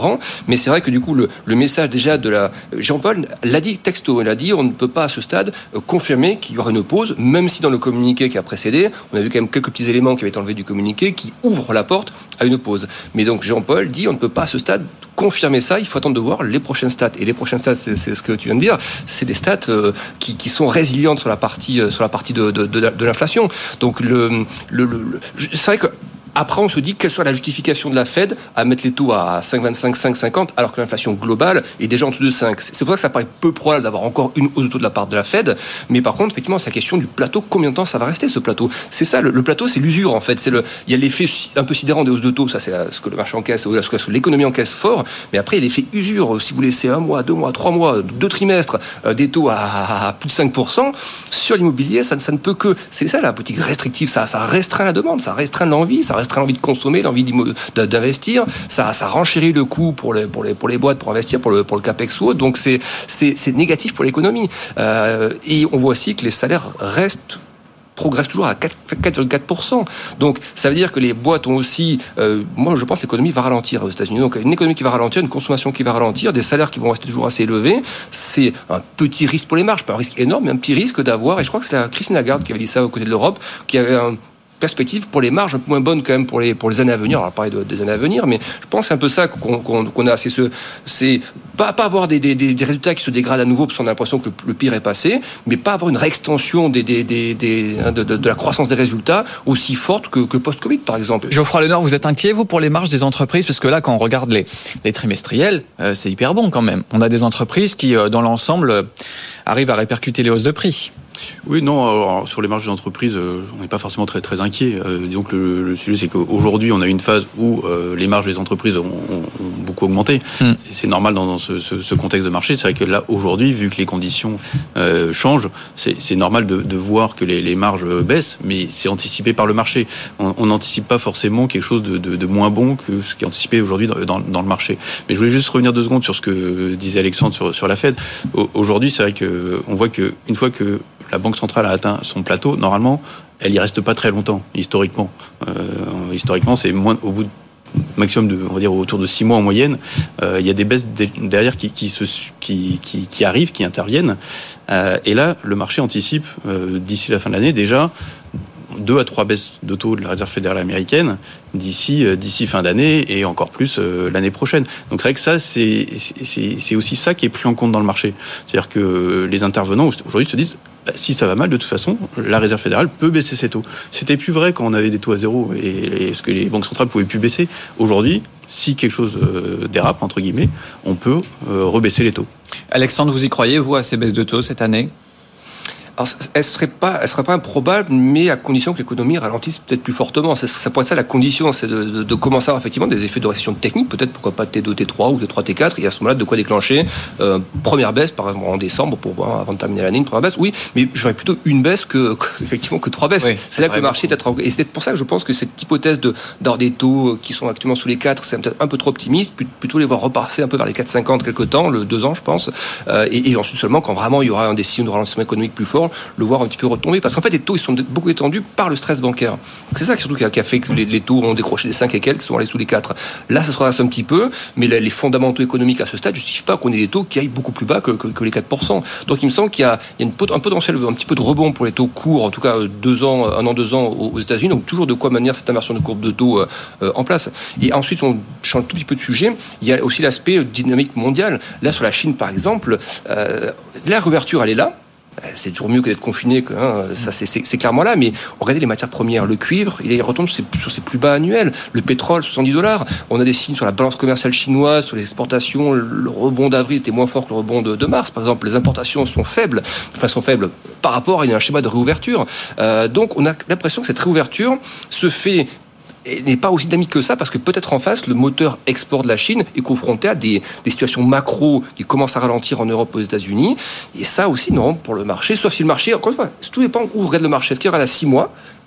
grand. Mais c'est vrai que du coup, le, le message déjà de la... Jean-Paul l'a dit texto, il a dit on ne peut pas à ce stade confirmer qu'il y aura une pause, même si dans le communiqué qui a précédé, on a vu quand même quelques petits éléments qui avaient été enlevés du communiqué qui ouvrent la porte à une pause. Mais donc Jean-Paul dit on ne peut pas à ce stade confirmer ça, il faut attendre de voir les prochaines stats. Et les prochaines stats, c'est, c'est ce que tu viens de dire, c'est des stats euh, qui, qui sont résilientes sur la partie, euh, sur la partie de, de, de, de l'inflation. Donc le, le, le, le c'est vrai que après, on se dit quelle soit la justification de la Fed à mettre les taux à cinq virgule vingt-cinq, cinq virgule cinquante, alors que l'inflation globale est déjà en dessous de cinq. C'est pour ça que ça paraît peu probable d'avoir encore une hausse de taux de la part de la Fed. Mais par contre, effectivement, c'est la question du plateau. Combien de temps ça va rester, ce plateau ? C'est ça, le, le plateau, c'est l'usure, en fait. C'est le, il y a l'effet un peu sidérant des hausses de taux. Ça, c'est la, ce que le marché encaisse, ce que l'économie encaisse fort. Mais après, il y a l'effet usure. Si vous laissez un mois, deux mois, trois mois, deux trimestres, euh, des taux à, à, à plus de cinq pour cent, sur l'immobilier, ça, ça ne peut que... C'est ça, la politique restrictive. Ça, ça restreint la demande, ça restreint l'envie, ça restreint l'envie de consommer, l'envie d'investir, ça, ça renchérit le coût pour les, pour les, pour les boîtes pour investir, pour le, pour le capex ou autre, donc c'est, c'est, c'est négatif pour l'économie. Euh, et on voit aussi que les salaires restent progresse toujours à quatre virgule quatre pour cent. Donc, ça veut dire que les boîtes ont aussi... Euh, moi, je pense que l'économie va ralentir aux États-Unis. Donc, une économie qui va ralentir, une consommation qui va ralentir, des salaires qui vont rester toujours assez élevés, c'est un petit risque pour les marges. Pas un risque énorme, mais un petit risque d'avoir... Et je crois que c'est la Christine Lagarde qui avait dit ça aux côtés de l'Europe, qui avait un... perspective pour les marges un peu moins bonnes quand même pour les, pour les années à venir. Alors, parler de, des années à venir, mais je pense que c'est un peu ça qu'on, qu'on, qu'on a. C'est, ce, c'est pas, pas avoir des, des, des résultats qui se dégradent à nouveau parce qu'on a l'impression que le, le pire est passé, mais pas avoir une réextension des, des, des, des, de, de, de la croissance des résultats aussi forte que, que post-Covid, par exemple. Geoffroy Lenor, vous êtes inquiet, vous, pour les marges des entreprises ? Parce que là, quand on regarde les, les trimestriels, euh, c'est hyper bon quand même. On a des entreprises qui, euh, dans l'ensemble, euh, arrivent à répercuter les hausses de prix. Oui, non, alors, sur les marges des entreprises, euh, on n'est pas forcément très, très inquiet. Euh, disons que le, le sujet, c'est qu'aujourd'hui, on a une phase où euh, les marges des entreprises ont, ont, ont beaucoup augmenté. Mm. C'est normal dans, dans ce, ce, ce contexte de marché. C'est vrai que là, aujourd'hui, vu que les conditions euh, changent, c'est, c'est normal de, de voir que les, les marges baissent, mais c'est anticipé par le marché. On n'anticipe pas forcément quelque chose de, de, de moins bon que ce qui est anticipé aujourd'hui dans, dans, dans le marché. Mais je voulais juste revenir deux secondes sur ce que disait Alexandre sur, sur la Fed. Aujourd'hui, c'est vrai qu'on voit qu'une fois que la Banque centrale a atteint son plateau, normalement, elle n'y reste pas très longtemps, historiquement. Euh, historiquement, c'est moins, au bout de maximum de, on va dire, autour de six mois en moyenne, euh, il y a des baisses derrière qui, qui, se, qui, qui, qui arrivent, qui interviennent. Euh, et là, le marché anticipe, euh, d'ici la fin de l'année, déjà, deux à trois baisses de taux de la Réserve fédérale américaine d'ici euh, d'ici fin d'année et encore plus euh, l'année prochaine. Donc c'est vrai que ça c'est, c'est c'est aussi ça qui est pris en compte dans le marché. C'est-à-dire que les intervenants aujourd'hui se disent bah, si ça va mal, de toute façon, la Réserve fédérale peut baisser ses taux. C'était plus vrai quand on avait des taux à zéro et, et ce que les banques centrales pouvaient plus baisser. Aujourd'hui, si quelque chose euh, dérape entre guillemets, on peut euh, rebaisser les taux. Alexandre, vous y croyez vous à ces baisses de taux cette année ? Alors, elle serait pas, elle serait pas improbable, mais à condition que l'économie ralentisse peut-être plus fortement. Ça, ça pourrait être ça la condition, c'est de, de, de commencer à avoir effectivement des effets de récession technique, peut-être pourquoi pas T deux, T trois ou T trois, T quatre, et à ce moment-là, de quoi déclencher euh, première baisse, par exemple en décembre, pour voir avant de terminer l'année une première baisse. Oui, mais je verrais plutôt une baisse que, que effectivement que trois baisses. Oui, c'est là que le marché est à... Et c'est peut-être pour ça que je pense que cette hypothèse de d'avoir des taux qui sont actuellement sous les quatre, c'est peut-être un peu trop optimiste. Plutôt les voir repasser un peu vers les quatre virgule cinquante quelque temps, le deux ans, je pense. Euh, et, et ensuite seulement quand vraiment il y aura un des signes de ralentissement économique plus fort, le voir un petit peu retomber, parce qu'en fait les taux ils sont beaucoup étendus par le stress bancaire. Donc c'est ça surtout qui a, qui a fait que les, les taux ont décroché des cinq et quelques, sont allés sous les quatre. Là ça se redresse un petit peu, mais les, les fondamentaux économiques à ce stade ne justifient pas qu'on ait des taux qui aillent beaucoup plus bas que, que, que les quatre pour cent. Donc il me semble qu'il y a, il y a une, un potentiel, un petit peu de rebond pour les taux courts, en tout cas deux ans, un an, deux ans aux États-Unis, donc toujours de quoi maintenir cette inversion de courbe de taux euh, en place. Et ensuite, si on change un tout petit peu de sujet, il y a aussi l'aspect dynamique mondial. Là sur la Chine par exemple, euh, la réouverture elle est là. C'est toujours mieux que d'être confiné, que, hein, ça c'est, c'est, c'est clairement là, mais regardez les matières premières, le cuivre, il retombe sur ses, sur ses plus bas annuels, le pétrole, soixante-dix dollars, on a des signes sur la balance commerciale chinoise, sur les exportations, le rebond d'avril était moins fort que le rebond de, de mars, par exemple, les importations sont faibles, enfin sont faibles par rapport à un schéma de réouverture, euh, donc on a l'impression que cette réouverture se fait et n'est pas aussi dynamique que ça, parce que peut-être en face, le moteur export de la Chine est confronté à des, des situations macro qui commencent à ralentir en Europe, aux États-Unis. Et ça aussi, non, pour le marché, sauf si le marché, encore une fois, tout dépend où on regarde le marché. Est-ce qu'il y aura là six mois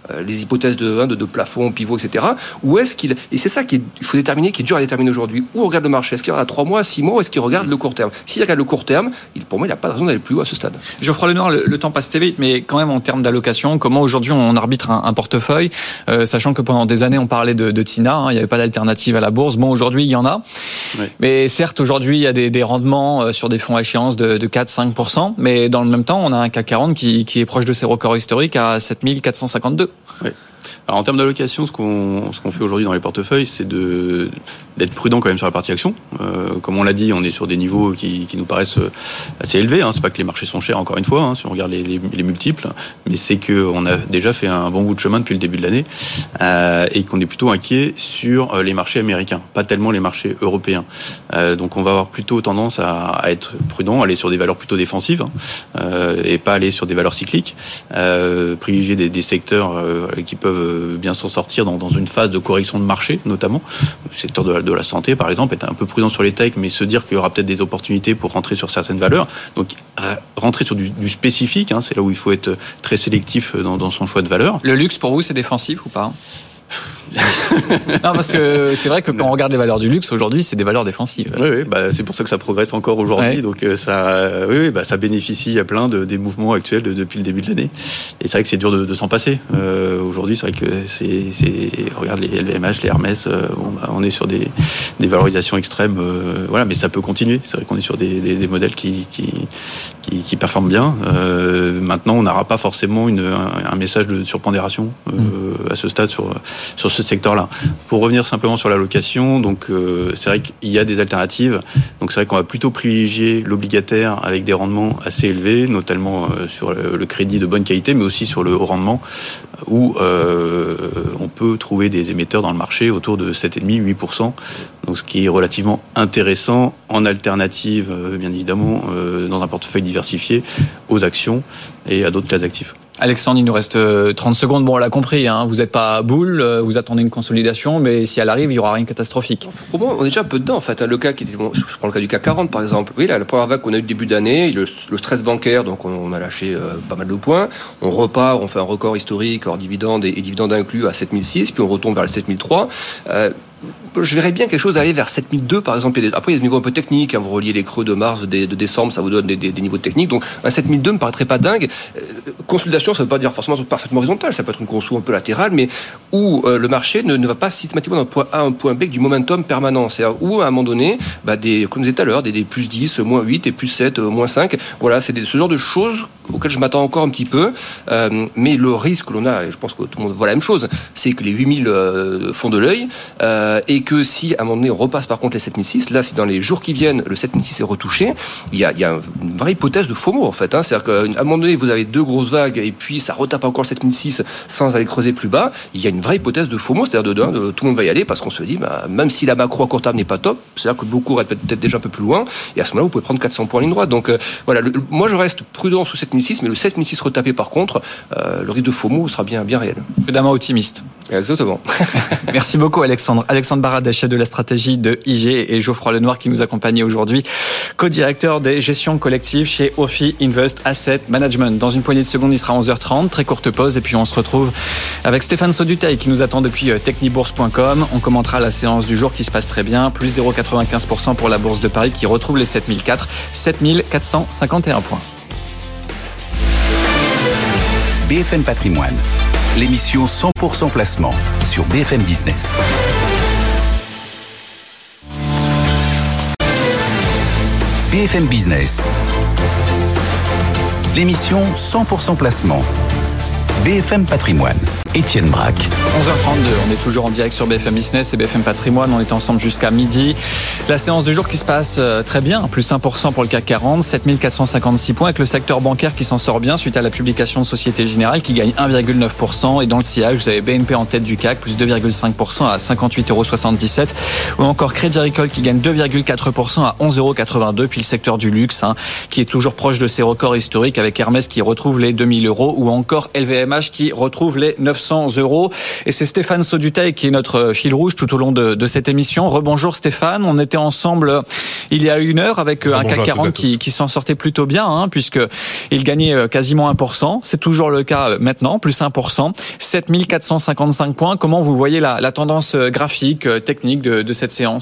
euh, les hypothèses de, hein, de, de plafond, pivot, et cetera. Ou est-ce qu'il... Et c'est ça qu'il faut déterminer, qui est dur à déterminer aujourd'hui. Où on regarde le marché? Est-ce qu'il regarde à trois mois, six mois, ou est-ce qu'il regarde le court terme? S'il regarde le court terme, il, pour moi, il n'a pas de raison d'aller plus haut à ce stade. Geoffroy Lenoir, le, le temps passe très vite, mais quand même en termes d'allocation, comment aujourd'hui on arbitre un, un portefeuille, euh, sachant que pendant des années on parlait de, de T I N A, hein, il n'y avait pas d'alternative à la bourse. Bon, aujourd'hui il y en a, oui. Mais certes aujourd'hui il y a des, des rendements euh, sur des fonds à échéance de, de quatre à cinq pour cent, mais dans le même temps on a un C A C quarante qui, qui est proche de ses records historiques à sept mille quatre cent cinquante-deux. Oui. Alors en termes d'allocation, ce qu'on, ce qu'on fait aujourd'hui dans les portefeuilles, c'est de, d'être prudent quand même sur la partie action. Euh, comme on l'a dit, on est sur des niveaux qui, qui nous paraissent assez élevés. Hein. C'est pas que les marchés sont chers, encore une fois, hein, si on regarde les, les, les multiples, mais c'est qu'on a déjà fait un bon bout de chemin depuis le début de l'année euh, et qu'on est plutôt inquiet sur les marchés américains, pas tellement les marchés européens. Euh, donc on va avoir plutôt tendance à, à être prudent, aller sur des valeurs plutôt défensives hein, euh, et pas aller sur des valeurs cycliques, euh, privilégier des, des secteurs euh, qui peuvent bien s'en sortir dans, dans une phase de correction de marché, notamment. Le secteur de la, de la santé, par exemple, est un peu prudent sur les techs, mais se dire qu'il y aura peut-être des opportunités pour rentrer sur certaines valeurs. Donc, rentrer sur du, du spécifique, hein, c'est là où il faut être très sélectif dans, dans son choix de valeur. Le luxe, pour vous, c'est défensif ou pas? Non, parce que c'est vrai que quand on regarde les valeurs du luxe aujourd'hui, c'est des valeurs défensives. Oui, oui, bah, c'est pour ça que ça progresse encore aujourd'hui. Ouais. Donc ça, oui, oui, bah, ça bénéficie à plein de, des mouvements actuels de, depuis le début de l'année. Et c'est vrai que c'est dur de, de s'en passer. Euh, aujourd'hui, c'est vrai que c'est, c'est, regarde les L V M H, les Hermès, euh, bon, bah, on est sur des, des valorisations extrêmes. Euh, voilà, mais ça peut continuer. C'est vrai qu'on est sur des, des, des modèles qui, qui, qui, qui performent bien. Euh, maintenant, on n'aura pas forcément une, un, un message de surpondération euh, mmh. à ce stade sur sur ce secteur-là. Pour revenir simplement sur l'allocation, donc euh, c'est vrai qu'il y a des alternatives. Donc c'est vrai qu'on va plutôt privilégier l'obligataire avec des rendements assez élevés, notamment euh, sur le, le crédit de bonne qualité, mais aussi sur le haut rendement, où euh, on peut trouver des émetteurs dans le marché autour de sept virgule cinq à huit pour cent. Donc ce qui est relativement intéressant en alternative, euh, bien évidemment, euh, dans un portefeuille diversifié aux actions et à d'autres classes d'actifs. Alexandre, il nous reste trente secondes. Bon, on l'a compris, hein, vous n'êtes pas à boule, vous attendez une consolidation, mais si elle arrive, il n'y aura rien de catastrophique. Pour moi, on est déjà un peu dedans, en fait. Le cas qui était, bon, je prends le cas du C A C quarante, par exemple. Oui, là, la première vague qu'on a eu début d'année, le, le stress bancaire, donc on, on a lâché euh, pas mal de points. On repart, on fait un record historique hors dividende et, et dividende inclus à sept mille six, puis on retombe vers les sept mille trois. Euh, je verrais bien quelque chose aller vers sept mille deux, par exemple. Après, il y a des niveaux un peu techniques. Hein, vous reliez les creux de mars, de, de décembre, ça vous donne des, des, des niveaux techniques. Donc, un sept mille deux me paraîtrait pas dingue. Euh, consolidation, ça ne veut pas dire forcément parfaitement horizontale. Ça peut être une conso un peu latérale, mais où euh, le marché ne, ne va pas systématiquement d'un point A à un point B avec du momentum permanent. C'est-à-dire où, à un moment donné, bah, des, comme je disais tout à l'heure, des, des plus dix, moins huit et plus sept, moins cinq. Voilà, c'est des, ce genre de choses auxquelles je m'attends encore un petit peu. Euh, mais le risque que l'on a, et je pense que tout le monde voit la même chose, c'est que les huit mille euh, font de l'œil euh, et que si à un moment donné on repasse par contre les sept mille six, là si dans les jours qui viennent le sept mille six est retouché, il y a, il y a une vraie hypothèse de FOMO en fait. Hein. C'est-à-dire qu'à un moment donné vous avez deux grosses vagues et puis ça retape encore le sept mille six sans aller creuser plus bas, il y a une vraie hypothèse de FOMO, c'est-à-dire de, de, de tout le monde va y aller parce qu'on se dit bah, même si la macro à court terme n'est pas top, c'est-à-dire que beaucoup répètent peut-être déjà un peu plus loin et à ce moment-là vous pouvez prendre quatre cents points en ligne droite. Donc euh, voilà, le, moi je reste prudent sous sept mille six, mais le sept mille six retapé par contre, euh, le risque de FOMO sera bien, bien réel. Prudemment optimiste. Exactement. Merci beaucoup Alexandre. Alexandre Barade, chef de la stratégie de I G, et Geoffroy Lenoir qui nous accompagnait aujourd'hui, co-directeur des gestions collectives chez Ophi Invest Asset Management. Dans une poignée de secondes, il sera onze heures trente, très courte pause, et puis on se retrouve avec Stéphane Sauduteil qui nous attend depuis technibourse point com. On commentera la séance du jour qui se passe très bien, plus zéro virgule quatre-vingt-quinze pour cent pour la Bourse de Paris qui retrouve les sept mille quatre, sept mille quatre cent cinquante et un points. B F M Patrimoine, l'émission cent pour cent placement sur B F M Business. B F M Business, l'émission cent pour cent placement. B F M Patrimoine, Étienne Braque. onze heures trente-deux, on est toujours en direct sur B F M Business et B F M Patrimoine, on est ensemble jusqu'à midi. La séance du jour qui se passe très bien, plus un pour cent pour le C A C quarante, sept mille quatre cent cinquante-six points, avec le secteur bancaire qui s'en sort bien suite à la publication de Société Générale qui gagne un virgule neuf pour cent, et dans le sillage, vous avez B N P en tête du C A C, plus deux virgule cinq pour cent à cinquante-huit euros soixante-dix-sept, ou encore Crédit Agricole qui gagne deux virgule quatre pour cent à onze euros quatre-vingt-deux, puis le secteur du luxe hein, qui est toujours proche de ses records historiques avec Hermès qui retrouve les deux mille euros, ou encore L V M H qui retrouve les neuf cents cents euros. Et c'est Stéphane Sauduteil qui est notre fil rouge tout au long de, de cette émission. Rebonjour Stéphane, on était ensemble il y a une heure avec un C A C quarante qui, qui s'en sortait plutôt bien, hein, puisqu'il gagnait quasiment un pour cent. C'est toujours le cas maintenant, plus un pour cent. sept mille quatre cent cinquante-cinq points. Comment vous voyez la, la tendance graphique, technique de, de cette séance ?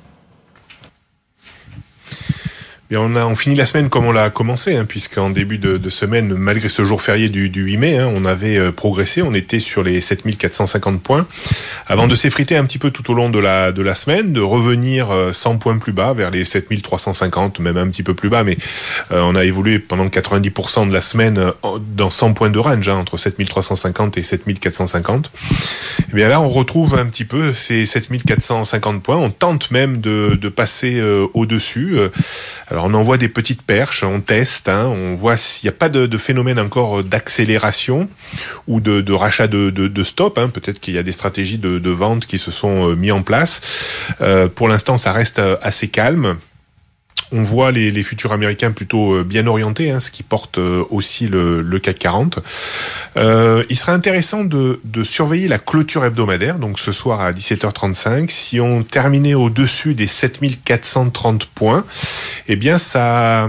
Et on a on finit la semaine comme on l'a commencé, hein, puisqu'en début de, de semaine, malgré ce jour férié du, du huit mai, hein, on avait euh, progressé, on était sur les sept mille quatre cent cinquante points, avant de s'effriter un petit peu tout au long de la de la semaine, de revenir euh, cent points plus bas, vers les sept mille trois cent cinquante, même un petit peu plus bas, mais euh, on a évolué pendant quatre-vingt-dix pour cent de la semaine euh, dans cent points de range, hein, entre sept mille trois cent cinquante et sept mille quatre cent cinquante. Et bien là, on retrouve un petit peu ces sept mille quatre cent cinquante points, on tente même de, de passer euh, au-dessus. Euh, alors on envoie des petites perches, on teste, hein, on voit s'il n'y a pas de, de phénomène encore d'accélération ou de, de rachat de, de, de stop. Hein. Peut-être qu'il y a des stratégies de, de vente qui se sont euh, mis en place. Euh, pour l'instant, ça reste assez calme. On voit les, les futurs américains plutôt bien orientés, hein, ce qui porte aussi le, le C A C quarante. Euh, il serait intéressant de, de surveiller la clôture hebdomadaire, donc ce soir à dix-sept heures trente-cinq. Si on terminait au-dessus des sept mille quatre cent trente points, eh bien ça,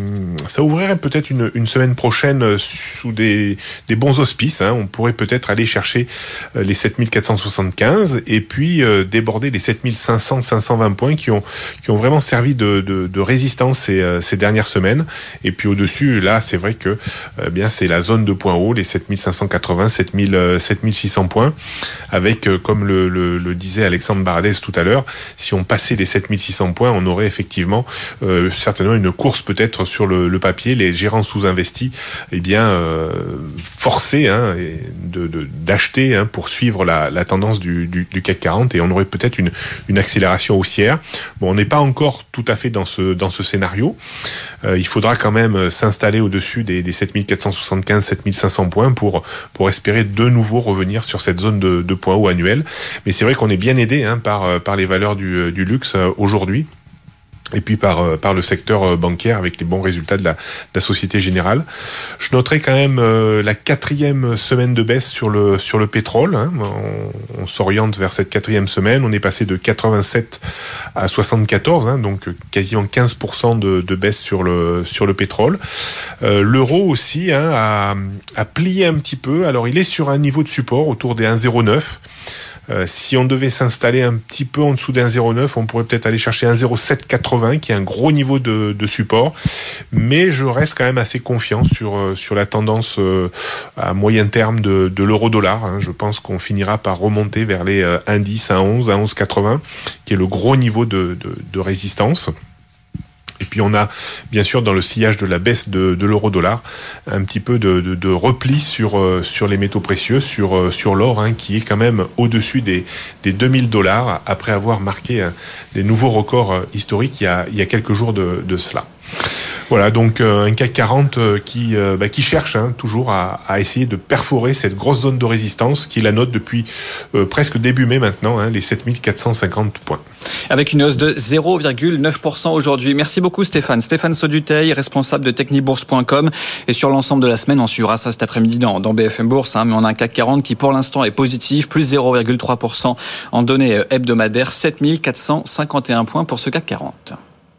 ça ouvrirait peut-être une, une semaine prochaine sous des, des bons auspices. Hein. On pourrait peut-être aller chercher les sept mille quatre cent soixante-quinze et puis euh, déborder les sept mille cinq cents, cinq cent vingt points qui ont, qui ont vraiment servi de, de, de résistance ces, euh, ces dernières semaines. Et puis au-dessus, là, c'est vrai que euh, bien c'est la zone de points hauts, les sept mille cinq cent quatre-vingts, sept mille six cents points, avec, euh, comme le, le, le disait Alexandre Baradez tout à l'heure, si on passait les sept mille six cents points, on aurait effectivement euh, certainement une course peut-être sur le, le papier, les gérants sous-investis, eh bien euh, forcés hein, de, de, d'acheter hein, pour suivre la, la tendance du, du, du C A C quarante, et on aurait peut-être une, une accélération haussière. Bon, on n'est pas encore tout à fait dans ce dans ce scénario. Euh, il faudra quand même s'installer au-dessus des, des sept mille quatre cent soixante-quinze, sept mille cinq cents points pour pour espérer de nouveau revenir sur cette zone de, de points hauts annuels. Mais c'est vrai qu'on est bien aidé hein, par par les valeurs du, du luxe euh, aujourd'hui. Et puis par par le secteur bancaire avec les bons résultats de la, de la Société Générale. Je noterai quand même euh, la quatrième semaine de baisse sur le sur le pétrole. Hein. On, on s'oriente vers cette quatrième semaine. On est passé de quatre-vingt-sept à soixante-quatorze, hein, donc quasiment quinze pour cent de, de baisse sur le sur le pétrole. Euh, l'euro aussi hein, a, a plié un petit peu. Alors il est sur un niveau de support autour des un virgule zéro neuf. Euh, si on devait s'installer un petit peu en dessous d'un un virgule zéro neuf, on pourrait peut-être aller chercher un un virgule zéro sept quatre-vingts, qui est un gros niveau de, de support. Mais je reste quand même assez confiant sur sur la tendance euh, à moyen terme de, de l'euro-dollar. Hein. Je pense qu'on finira par remonter vers les euh, un virgule dix, un virgule onze, un virgule onze quatre-vingts, qui est le gros niveau de, de, de résistance. Et puis on a bien sûr dans le sillage de la baisse de, de l'euro-dollar un petit peu de, de, de repli sur euh, sur les métaux précieux, sur euh, sur l'or hein, qui est quand même au-dessus des des deux mille dollars après avoir marqué euh, des nouveaux records euh, historiques il y a il y a quelques jours de de cela. Voilà, donc euh, un C A C quarante euh, qui euh, bah, qui cherche hein, toujours à, à essayer de perforer cette grosse zone de résistance qui est la note depuis euh, presque début mai maintenant, hein, les sept mille quatre cent cinquante points. Avec une hausse de zéro virgule neuf pour cent aujourd'hui. Merci beaucoup Stéphane. Stéphane Sauduteil, responsable de technibourse point com. Et sur l'ensemble de la semaine, on suivra ça cet après-midi dans, dans B F M Bourse. Hein, mais on a un C A C quarante qui pour l'instant est positif, plus zéro virgule trois pour cent en données hebdomadaires, sept mille quatre cent cinquante et un points pour ce C A C quarante.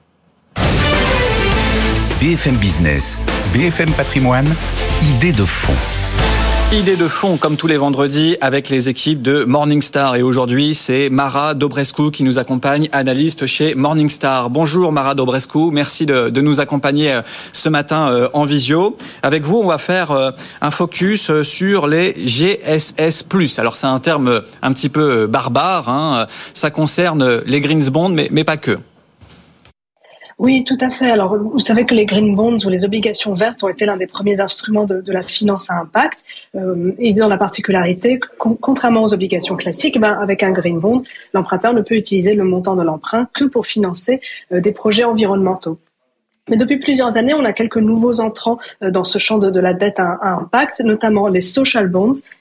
B F M Business, B F M Patrimoine, idée de fond. Idée de fond, comme tous les vendredis, avec les équipes de Morningstar. Et aujourd'hui, c'est Mara Dobrescu qui nous accompagne, analyste chez Morningstar. Bonjour Mara Dobrescu, merci de, de nous accompagner ce matin euh, en visio. Avec vous, on va faire euh, un focus sur les G S S plus. Alors c'est un terme un petit peu barbare, hein. Ça concerne les Green Bonds, mais, mais pas que. Oui, tout à fait. Alors, vous savez que les green bonds ou les obligations vertes ont été l'un des premiers instruments de, de la finance à impact. Euh, et dans la particularité, con, contrairement aux obligations classiques, ben, avec un green bond, l'emprunteur ne peut utiliser le montant de l'emprunt que pour financer euh, des projets environnementaux. Mais depuis plusieurs années, on a quelques nouveaux entrants dans ce champ de, de la dette à, à impact, notamment les social bonds,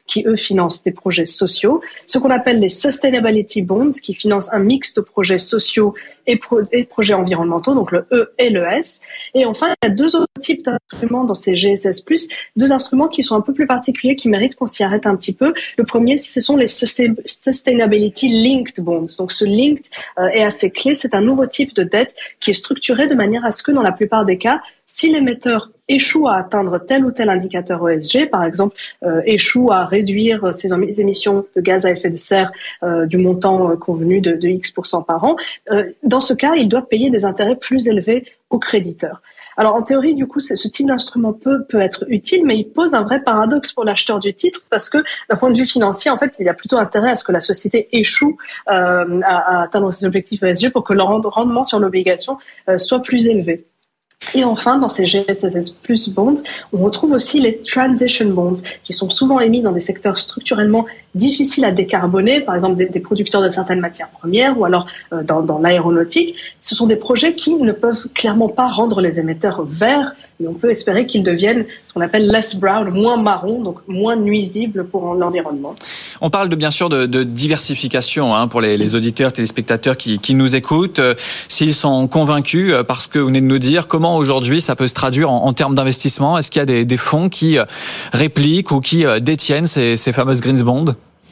qui eux financent des projets sociaux, ce qu'on appelle les Sustainability Bonds, qui financent un mix de projets sociaux et, pro- et projets environnementaux, donc le E et le S. Et enfin, il y a deux autres types d'instruments dans ces G S S plus, deux instruments qui sont un peu plus particuliers, qui méritent qu'on s'y arrête un petit peu. Le premier, ce sont les Sustain- Sustainability Linked Bonds. Donc ce linked euh, est assez clé, c'est un nouveau type de dette qui est structuré de manière à ce que dans la plupart des cas, si l'émetteur échoue à atteindre tel ou tel indicateur E S G, par exemple, euh, échoue à réduire ses émissions de gaz à effet de serre euh, du montant euh, convenu de, de X pour cent par an, euh, dans ce cas, il doit payer des intérêts plus élevés aux créditeurs. Alors en théorie, du coup, ce type d'instrument peut peut être utile, mais il pose un vrai paradoxe pour l'acheteur du titre parce que d'un point de vue financier, en fait, il y a plutôt intérêt à ce que la société échoue euh, à, à atteindre ses objectifs E S G pour que le rendement sur l'obligation euh, soit plus élevé. Et enfin, dans ces G S S plus bonds, on retrouve aussi les transition bonds, qui sont souvent émis dans des secteurs structurellement difficiles à décarboner, par exemple des, des producteurs de certaines matières premières ou alors euh, dans, dans l'aéronautique. Ce sont des projets qui ne peuvent clairement pas rendre les émetteurs verts, mais on peut espérer qu'ils deviennent ce qu'on appelle less brown, moins marron, donc moins nuisibles pour l'environnement. On parle de, bien sûr de, de diversification hein, pour les, les auditeurs, téléspectateurs qui, qui nous écoutent. Euh, s'ils sont convaincus euh, par ce que vous venez de nous dire, comment aujourd'hui ça peut se traduire en, en termes d'investissement? Est-ce qu'il y a des, des fonds qui euh, répliquent ou qui euh, détiennent ces, ces fameuses green bonds?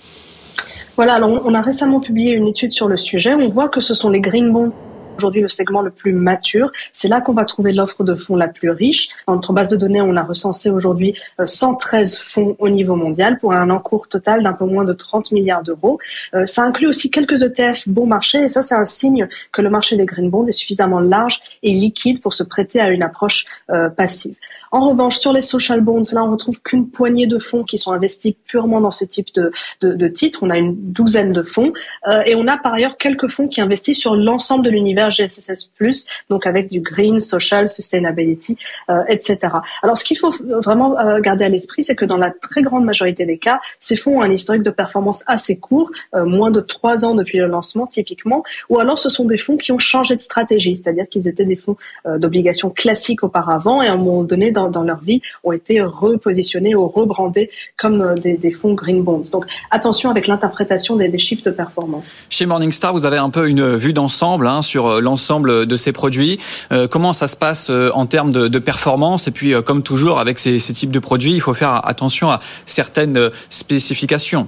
Voilà, alors on a récemment publié une étude sur le sujet. On voit que ce sont les green bonds aujourd'hui le segment le plus mature. C'est là qu'on va trouver l'offre de fonds la plus riche. Dans notre base de données, on a recensé aujourd'hui cent treize fonds au niveau mondial pour un encours total d'un peu moins de trente milliards d'euros. Euh, ça inclut aussi quelques E T F bon marché et ça, c'est un signe que le marché des green bonds est suffisamment large et liquide pour se prêter à une approche euh, passive. En revanche, sur les social bonds, là, on retrouve qu'une poignée de fonds qui sont investis purement dans ce type de, de, de titres. On a une douzaine de fonds euh, et on a par ailleurs quelques fonds qui investissent sur l'ensemble de l'univers G S S S plus, donc avec du green, social, sustainability, euh, et cetera. Alors, ce qu'il faut vraiment euh, garder à l'esprit, c'est que dans la très grande majorité des cas, ces fonds ont un historique de performance assez court, euh, moins de trois ans depuis le lancement typiquement, ou alors ce sont des fonds qui ont changé de stratégie, c'est-à-dire qu'ils étaient des fonds euh, d'obligations classiques auparavant et à un moment donné, dans, dans leur vie, ont été repositionnés ou rebrandés comme euh, des, des fonds green bonds. Donc, attention avec l'interprétation des, des chiffres de performance. Chez Morningstar, vous avez un peu une vue d'ensemble hein, sur l'ensemble de ces produits. Euh, comment ça se passe euh, en termes de, de performance? Et puis, euh, comme toujours, avec ces, ces types de produits, il faut faire attention à certaines spécifications.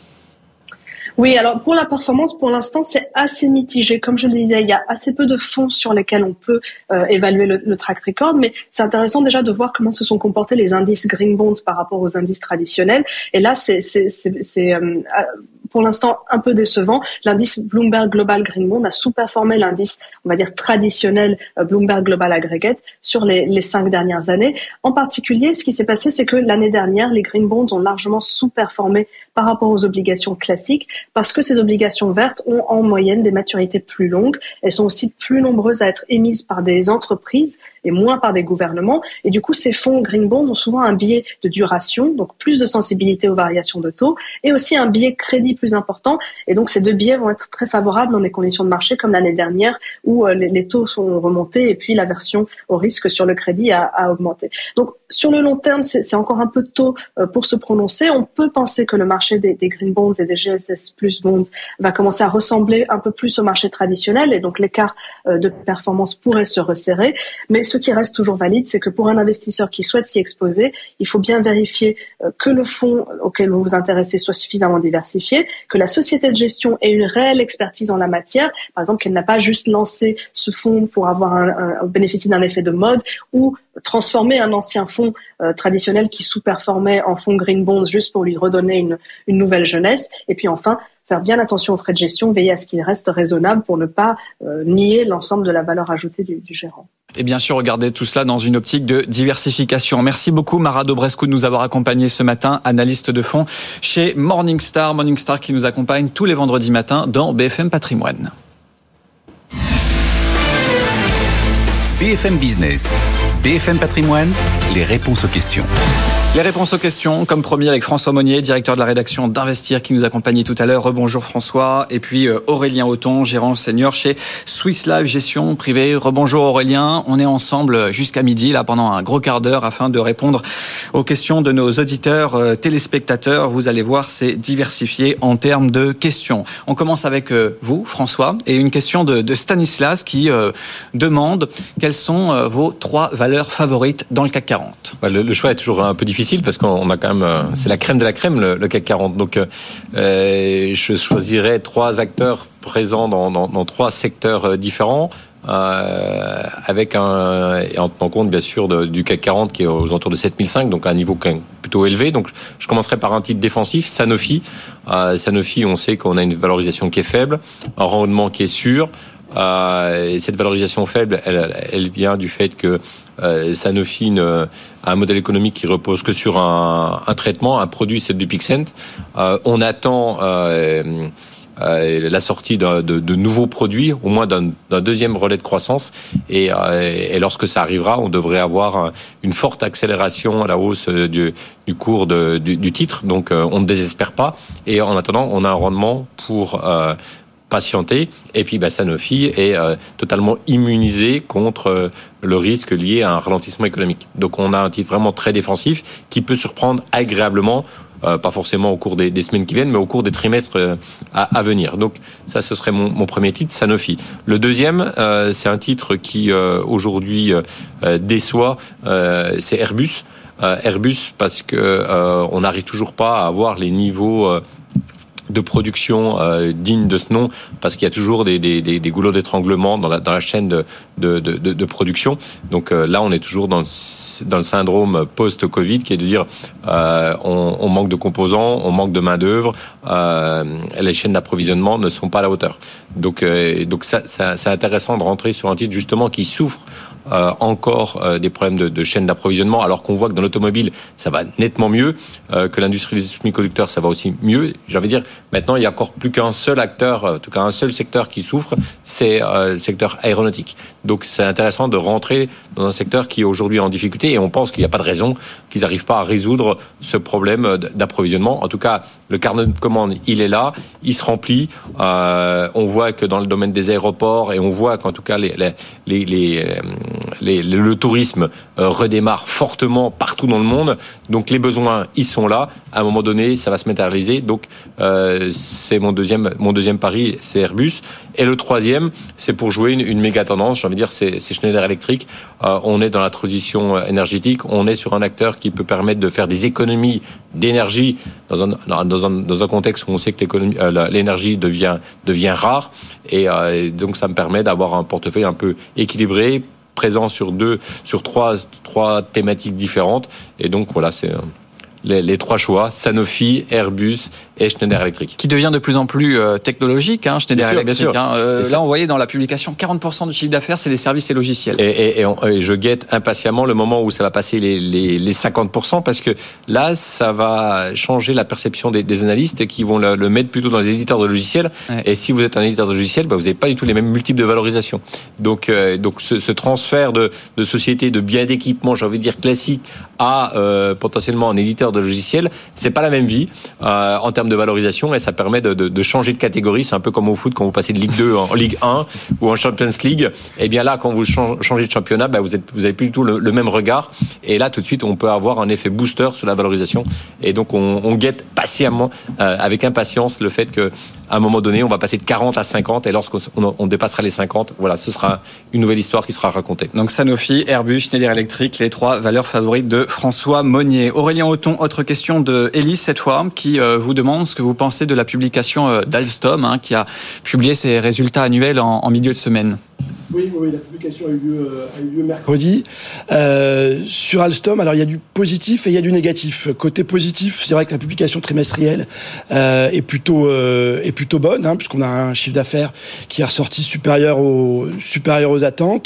Oui, alors pour la performance, pour l'instant, c'est assez mitigé. Comme je le disais, il y a assez peu de fonds sur lesquels on peut euh, évaluer le, le track record, mais c'est intéressant déjà de voir comment se sont comportés les indices green bonds par rapport aux indices traditionnels. Et là, c'est, c'est, c'est, c'est euh, pour l'instant un peu décevant. L'indice Bloomberg Global Green Bond a sous-performé l'indice, on va dire traditionnel euh, Bloomberg Global Aggregate sur les, les cinq dernières années. En particulier, ce qui s'est passé, c'est que l'année dernière, les green bonds ont largement sous-performé par rapport aux obligations classiques, parce que ces obligations vertes ont en moyenne des maturités plus longues. Elles sont aussi plus nombreuses à être émises par des entreprises et moins par des gouvernements. Et du coup, ces fonds green bonds ont souvent un biais de duration, donc plus de sensibilité aux variations de taux, et aussi un biais crédit plus important. Et donc, ces deux biais vont être très favorables dans des conditions de marché comme l'année dernière, où les, les taux sont remontés et puis l'aversion au risque sur le crédit a, a augmenté. Donc, sur le long terme, c'est, c'est encore un peu tôt pour se prononcer. On peut penser que le marché des, des green bonds et des G S S plus bonds va commencer à ressembler un peu plus au marché traditionnel et donc l'écart de performance pourrait se resserrer. Mais ce qui reste toujours valide, c'est que pour un investisseur qui souhaite s'y exposer, il faut bien vérifier que le fonds auquel vous vous intéressez soit suffisamment diversifié, que la société de gestion ait une réelle expertise en la matière, par exemple qu'elle n'a pas juste lancé ce fonds pour avoir un, un, un bénéficier d'un effet de mode ou transformer un ancien fonds euh, traditionnel qui sous-performait en fonds green bonds juste pour lui redonner une, une nouvelle jeunesse. Et puis enfin, faire bien attention aux frais de gestion, veiller à ce qu'ils restent raisonnables pour ne pas euh, nier l'ensemble de la valeur ajoutée du, du gérant. Et bien sûr, regardez tout cela dans une optique de diversification. Merci beaucoup, Mara Dobrescu, de nous avoir accompagnés ce matin, analyste de fonds chez Morningstar. Morningstar qui nous accompagne tous les vendredis matins dans B F M Patrimoine. B F M Business, B F M Patrimoine, les réponses aux questions. Les réponses aux questions, comme promis avec François Monnier, directeur de la rédaction d'Investir, qui nous accompagnait tout à l'heure. Rebonjour François. Et puis euh, Aurélien Auton, gérant senior chez Swiss Life Gestion Privée. Rebonjour Aurélien. On est ensemble jusqu'à midi, là, pendant un gros quart d'heure, afin de répondre aux questions de nos auditeurs, euh, téléspectateurs. Vous allez voir, c'est diversifié en termes de questions. On commence avec euh, vous, François, et une question de, de Stanislas qui euh, demande quelles sont euh, vos trois valeurs favorites dans le C A C quarante. Le, le choix est toujours un peu difficile parce qu'on a quand même, c'est la crème de la crème, le, le C A C quarante. Donc, euh, je choisirais trois acteurs présents dans, dans, dans trois secteurs différents, euh, avec un, et en tenant compte bien sûr de, du C A C quarante qui est aux alentours de sept mille cinq, donc à un niveau quand même plutôt élevé. Donc, je commencerai par un titre défensif, Sanofi. Euh, Sanofi, on sait qu'on a une valorisation qui est faible, un rendement qui est sûr. Euh, et cette valorisation faible, elle, elle vient du fait que euh, Sanofi ne, a un modèle économique qui repose que sur un, un traitement, un produit, c'est du Dupixent. Euh, on attend euh, euh, la sortie de, de, de nouveaux produits, au moins d'un, d'un deuxième relais de croissance. Et, euh, et lorsque ça arrivera, on devrait avoir une forte accélération à la hausse du, du cours de, du, du titre. Donc, euh, on ne désespère pas. Et en attendant, on a un rendement pour euh, patienter. Et puis bah, Sanofi est euh, totalement immunisé contre euh, le risque lié à un ralentissement économique. Donc on a un titre vraiment très défensif qui peut surprendre agréablement, euh, pas forcément au cours des, des semaines qui viennent, mais au cours des trimestres euh, à, à venir. Donc ça, ce serait mon, mon premier titre, Sanofi. Le deuxième, euh, c'est un titre qui euh, aujourd'hui euh, déçoit, euh, c'est Airbus. Euh, Airbus parce que euh, on n'arrive toujours pas à avoir les niveaux euh, de production euh, digne de ce nom, parce qu'il y a toujours des, des, des, des goulots d'étranglement dans la, dans la chaîne de, de, de, de production. Donc euh, là, on est toujours dans le, dans le syndrome post-Covid, qui est de dire euh, on, on manque de composants, on manque de main-d'œuvre, euh, les chaînes d'approvisionnement ne sont pas à la hauteur. Donc, euh, donc ça, ça, c'est intéressant de rentrer sur un titre justement qui souffre Euh, encore euh, des problèmes de, de chaîne d'approvisionnement, alors qu'on voit que dans l'automobile, ça va nettement mieux, euh, que l'industrie des semi-conducteurs, ça va aussi mieux. J'ai envie de dire, maintenant, il n'y a encore plus qu'un seul acteur, en tout cas un seul secteur qui souffre, c'est euh, le secteur aéronautique. Donc, c'est intéressant de rentrer dans un secteur qui est aujourd'hui en difficulté, et on pense qu'il n'y a pas de raison qu'ils n'arrivent pas à résoudre ce problème d'approvisionnement. En tout cas, le carnet de commandes, il est là, il se remplit. Euh, on voit que dans le domaine des aéroports, et on voit qu'en tout cas, les, les, les, les Les, le, le tourisme euh, redémarre fortement partout dans le monde, donc les besoins ils sont là. À un moment donné, ça va se matérialiser. Donc euh, c'est mon deuxième mon deuxième pari, c'est Airbus. Et le troisième, c'est pour jouer une, une méga tendance. J'ai envie de dire, c'est, c'est Schneider Electric. Euh, on est dans la transition énergétique. On est sur un acteur qui peut permettre de faire des économies d'énergie dans un dans un dans un contexte où on sait que l'économie euh, l'énergie devient devient rare. Et euh, donc ça me permet d'avoir un portefeuille un peu équilibré, présent sur deux, sur trois, trois thématiques différentes. Et donc, voilà, c'est les, les trois choix, Sanofi, Airbus et Schneider Electric. Qui devient de plus en plus euh, technologique, hein, Schneider bien Electric. Sûr, bien sûr. Hein, euh, là, on voyait dans la publication, quarante pour cent du chiffre d'affaires, c'est les services et logiciels. Et, et, et, on, et je guette impatiemment le moment où ça va passer les, les, les cinquante pour cent, parce que là, ça va changer la perception des, des analystes qui vont le, le mettre plutôt dans les éditeurs de logiciels. Ouais. Et si vous êtes un éditeur de logiciels, bah, vous n'avez pas du tout les mêmes multiples de valorisation. Donc, euh, donc ce, ce transfert de, de société, de biens d'équipement, j'ai envie de dire classique, à euh, potentiellement un éditeur de logiciels, c'est pas la même vie euh, en termes de valorisation, et ça permet de, de, de changer de catégorie. C'est un peu comme au foot quand vous passez de Ligue deux en Ligue un ou en Champions League. Et bien là, quand vous changez de championnat, bah vous êtes, vous avez plus du tout le, le même regard. Et là, tout de suite, on peut avoir un effet booster sur la valorisation. Et donc, on, on guette patiemment, euh, avec impatience, le fait que à un moment donné, on va passer de quarante à cinquante, et lorsqu'on on dépassera les cinquante, voilà, ce sera une nouvelle histoire qui sera racontée. Donc Sanofi, Airbus, Schneider Electric, les trois valeurs favorites de François Monnier. Aurélien Auton, autre question de Élise cette fois, qui euh, vous demande ce que vous pensez de la publication euh, d'Alstom, hein, qui a publié ses résultats annuels en, en milieu de semaine. Oui, oui, la publication a eu lieu, a eu lieu mercredi. Euh, sur Alstom, alors il y a du positif et il y a du négatif. Côté positif, c'est vrai que la publication trimestrielle euh, est plutôt euh, est plutôt bonne, hein, puisqu'on a un chiffre d'affaires qui est ressorti supérieur aux supérieur aux attentes,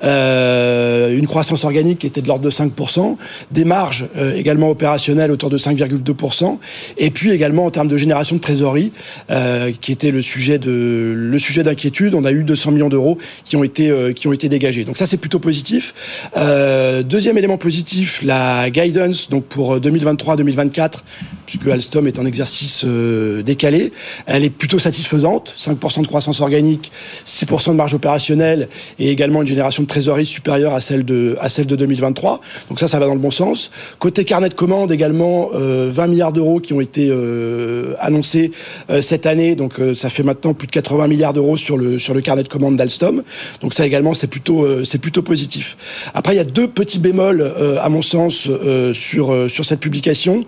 euh, une croissance organique qui était de l'ordre de cinq pour cent, des marges euh, également opérationnelles autour de cinq virgule deux pour cent, et puis également en termes de génération de trésorerie, euh, qui était le sujet de le sujet d'inquiétude. On a eu deux cents millions d'euros qui ont été été euh, qui ont été dégagés. Donc ça c'est plutôt positif. Euh, deuxième élément positif, la guidance donc pour deux mille vingt-trois deux mille vingt-quatre, puisque Alstom est en exercice euh, décalé, elle est plutôt satisfaisante. cinq pour cent de croissance organique, six pour cent de marge opérationnelle et également une génération de trésorerie supérieure à celle de à celle de deux mille vingt-trois. Donc ça ça va dans le bon sens. Côté carnet de commandes également, euh, vingt milliards d'euros qui ont été euh, annoncés euh, cette année. Donc euh, ça fait maintenant plus de quatre-vingts milliards d'euros sur le sur le carnet de commandes d'Alstom. Donc ça également c'est plutôt euh, c'est plutôt positif. Après il y a deux petits bémols euh, à mon sens euh, sur euh, sur cette publication.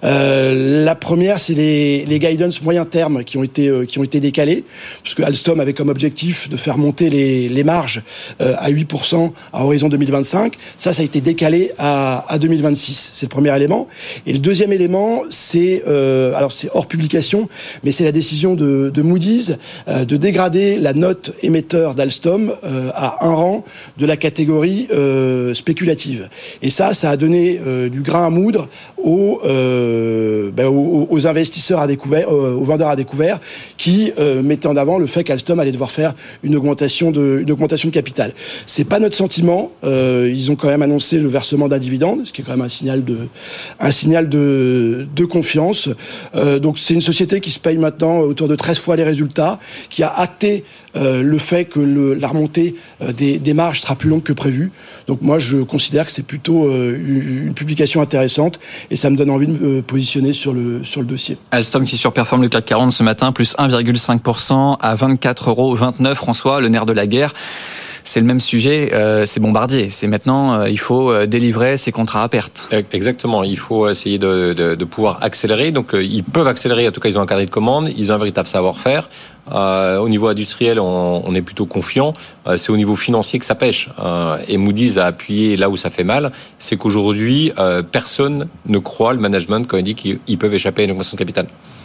Euh, la première c'est les les guidance moyen terme qui ont été euh, qui ont été décalés, puisque Alstom avait comme objectif de faire monter les les marges euh, à huit pour cent à horizon deux mille vingt-cinq. Ça ça a été décalé à à deux mille vingt-six. C'est le premier élément. Et le deuxième élément c'est euh, alors c'est hors publication, mais c'est la décision de, de Moody's euh, de dégrader la note émetteur d'Alstom euh, à un rang de la catégorie euh, spéculative. Et ça, ça a donné euh, du grain à moudre aux, euh, ben, aux, aux investisseurs à découvert, euh, aux vendeurs à découvert, qui euh, mettaient en avant le fait qu'Alstom allait devoir faire une augmentation de, une augmentation de capital. C'est pas notre sentiment. Euh, ils ont quand même annoncé le versement d'un dividende, ce qui est quand même un signal de, un signal de, de confiance. Euh, donc c'est une société qui se paye maintenant autour de treize fois les résultats, qui a acté euh, le fait que le, la remontée euh, des, des marges sera plus longue que prévu. Donc moi je considère que c'est plutôt euh, une, une publication intéressante et ça me donne envie de me positionner sur le, sur le dossier. Alstom qui surperforme le C A C quarante ce matin, plus un virgule cinq pour cent à vingt-quatre euros vingt-neuf. François, le nerf de la guerre, c'est le même sujet, euh, c'est Bombardier. C'est maintenant, euh, il faut euh, délivrer ces contrats à perte. Exactement, il faut essayer de, de, de pouvoir accélérer. Donc euh, ils peuvent accélérer, en tout cas ils ont un carnet de commandes, ils ont un véritable savoir-faire. Euh, au niveau industriel, on, on est plutôt confiant. Euh, c'est au niveau financier que ça pêche. Euh, et Moody's a appuyé là où ça fait mal. C'est qu'aujourd'hui, euh, personne ne croit le management quand il dit qu'ils peuvent échapper à une augmentation de capital.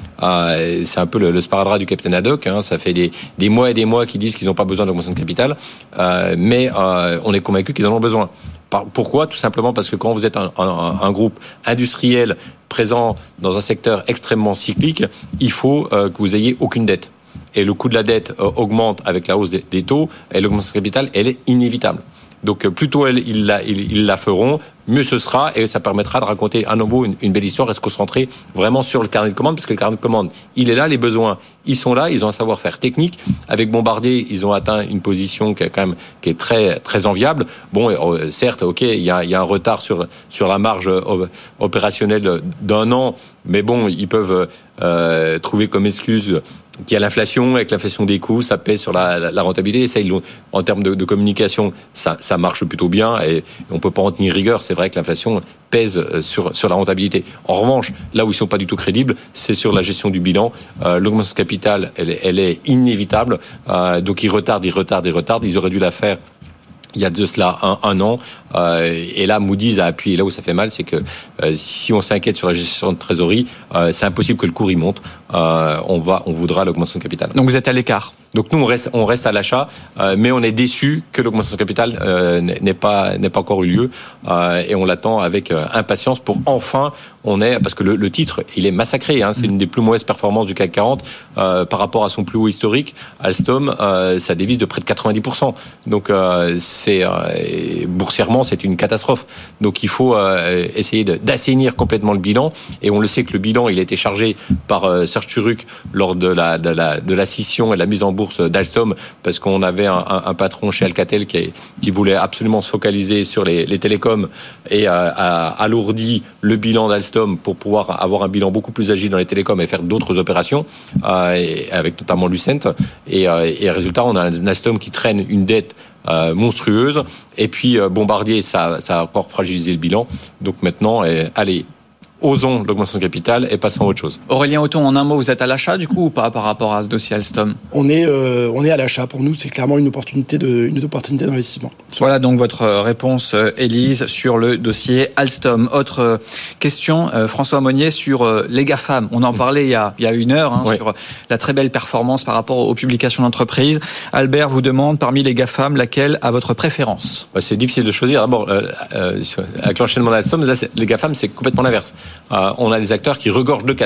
Euh, c'est un peu le, le sparadrap du capitaine Haddock. Hein. Ça fait des, des mois et des mois qu'ils disent qu'ils n'ont pas besoin d'augmentation de capital, euh, mais euh, on est convaincu qu'ils en ont besoin. Par, pourquoi ? Tout simplement parce que quand vous êtes un, un, un groupe industriel présent dans un secteur extrêmement cyclique, il faut euh, que vous ayez aucune dette. Et le coût de la dette euh, augmente avec la hausse des, des taux, et l'augmentation de capital, elle est inévitable. Donc plus tôt ils la, ils, ils la feront, mieux ce sera, et ça permettra de raconter à nouveau une, une belle histoire et se concentrer vraiment sur le carnet de commande, parce que le carnet de commande, il est là, les besoins, ils sont là, ils ont un savoir-faire technique. Avec Bombardier, ils ont atteint une position qui est quand même qui est très très enviable. Bon, euh, certes, ok, il y a, il y a un retard sur sur la marge opérationnelle d'un an, mais bon, ils peuvent euh, trouver comme excuse qu'il y a l'inflation, avec l'inflation des coûts, ça pèse sur la, la, la rentabilité. Et ça, ils l'ont, en termes de, de communication, ça, ça marche plutôt bien et on peut pas en tenir rigueur. C'est vrai que l'inflation pèse sur, sur la rentabilité. En revanche, là où ils sont pas du tout crédibles, c'est sur la gestion du bilan. Euh, l'augmentation de capital, elle, est, elle est inévitable. Euh, donc ils retardent, ils retardent, ils retardent. Ils auraient dû la faire il y a de cela un, un an. Euh, et là, Moody's a appuyé là où ça fait mal, c'est que euh, si on s'inquiète sur la gestion de trésorerie, euh, c'est impossible que le cours y monte. Euh, on va, on voudra l'augmentation de capital. Donc vous êtes à l'écart. Donc nous on reste, on reste à l'achat, euh, mais on est déçu que l'augmentation de capital euh, n'ait pas, n'ait pas encore eu lieu, euh, et on l'attend avec euh, impatience pour enfin on est parce que le, le titre il est massacré. Hein, c'est une des plus mauvaises performances du C A C quarante euh, par rapport à son plus haut historique. Alstom, euh, ça dévisse de près de quatre-vingt-dix pour cent. Donc euh, c'est euh, boursièrement c'est une catastrophe. Donc il faut euh, essayer de, d'assainir complètement le bilan. Et on le sait que le bilan il a été chargé par euh, Serge Turuk lors de la, de la de la scission et de la mise en bourse d'Alstom, parce qu'on avait un, un, un patron chez Alcatel qui, qui voulait absolument se focaliser sur les, les télécoms et a, a alourdi le bilan d'Alstom pour pouvoir avoir un bilan beaucoup plus agile dans les télécoms et faire d'autres opérations, euh, et avec notamment Lucent. Et, euh, et résultat, on a un Alstom qui traîne une dette euh, monstrueuse. Et puis euh, Bombardier, ça, ça a encore fragilisé le bilan. Donc maintenant, euh, allez, osons l'augmentation de capital et passons à autre chose. Aurélien Auton, en un mot, vous êtes à l'achat du coup ou pas par rapport à ce dossier Alstom ? On est, euh, on est à l'achat. Pour nous, c'est clairement une opportunité de, une opportunité d'investissement. Voilà donc votre réponse, Élise, sur le dossier Alstom. Autre question, François Monnier, sur les GAFAM. On en parlait il y a, il y a une heure, hein, oui. sur la très belle performance par rapport aux publications d'entreprise. Albert vous demande, parmi les GAFAM, laquelle a votre préférence ? C'est difficile de choisir. D'abord, euh, euh, avec l'enchaînement d'Alstom, là, les GAFAM, c'est complètement l'inverse. Euh, on a des acteurs qui regorgent de cash.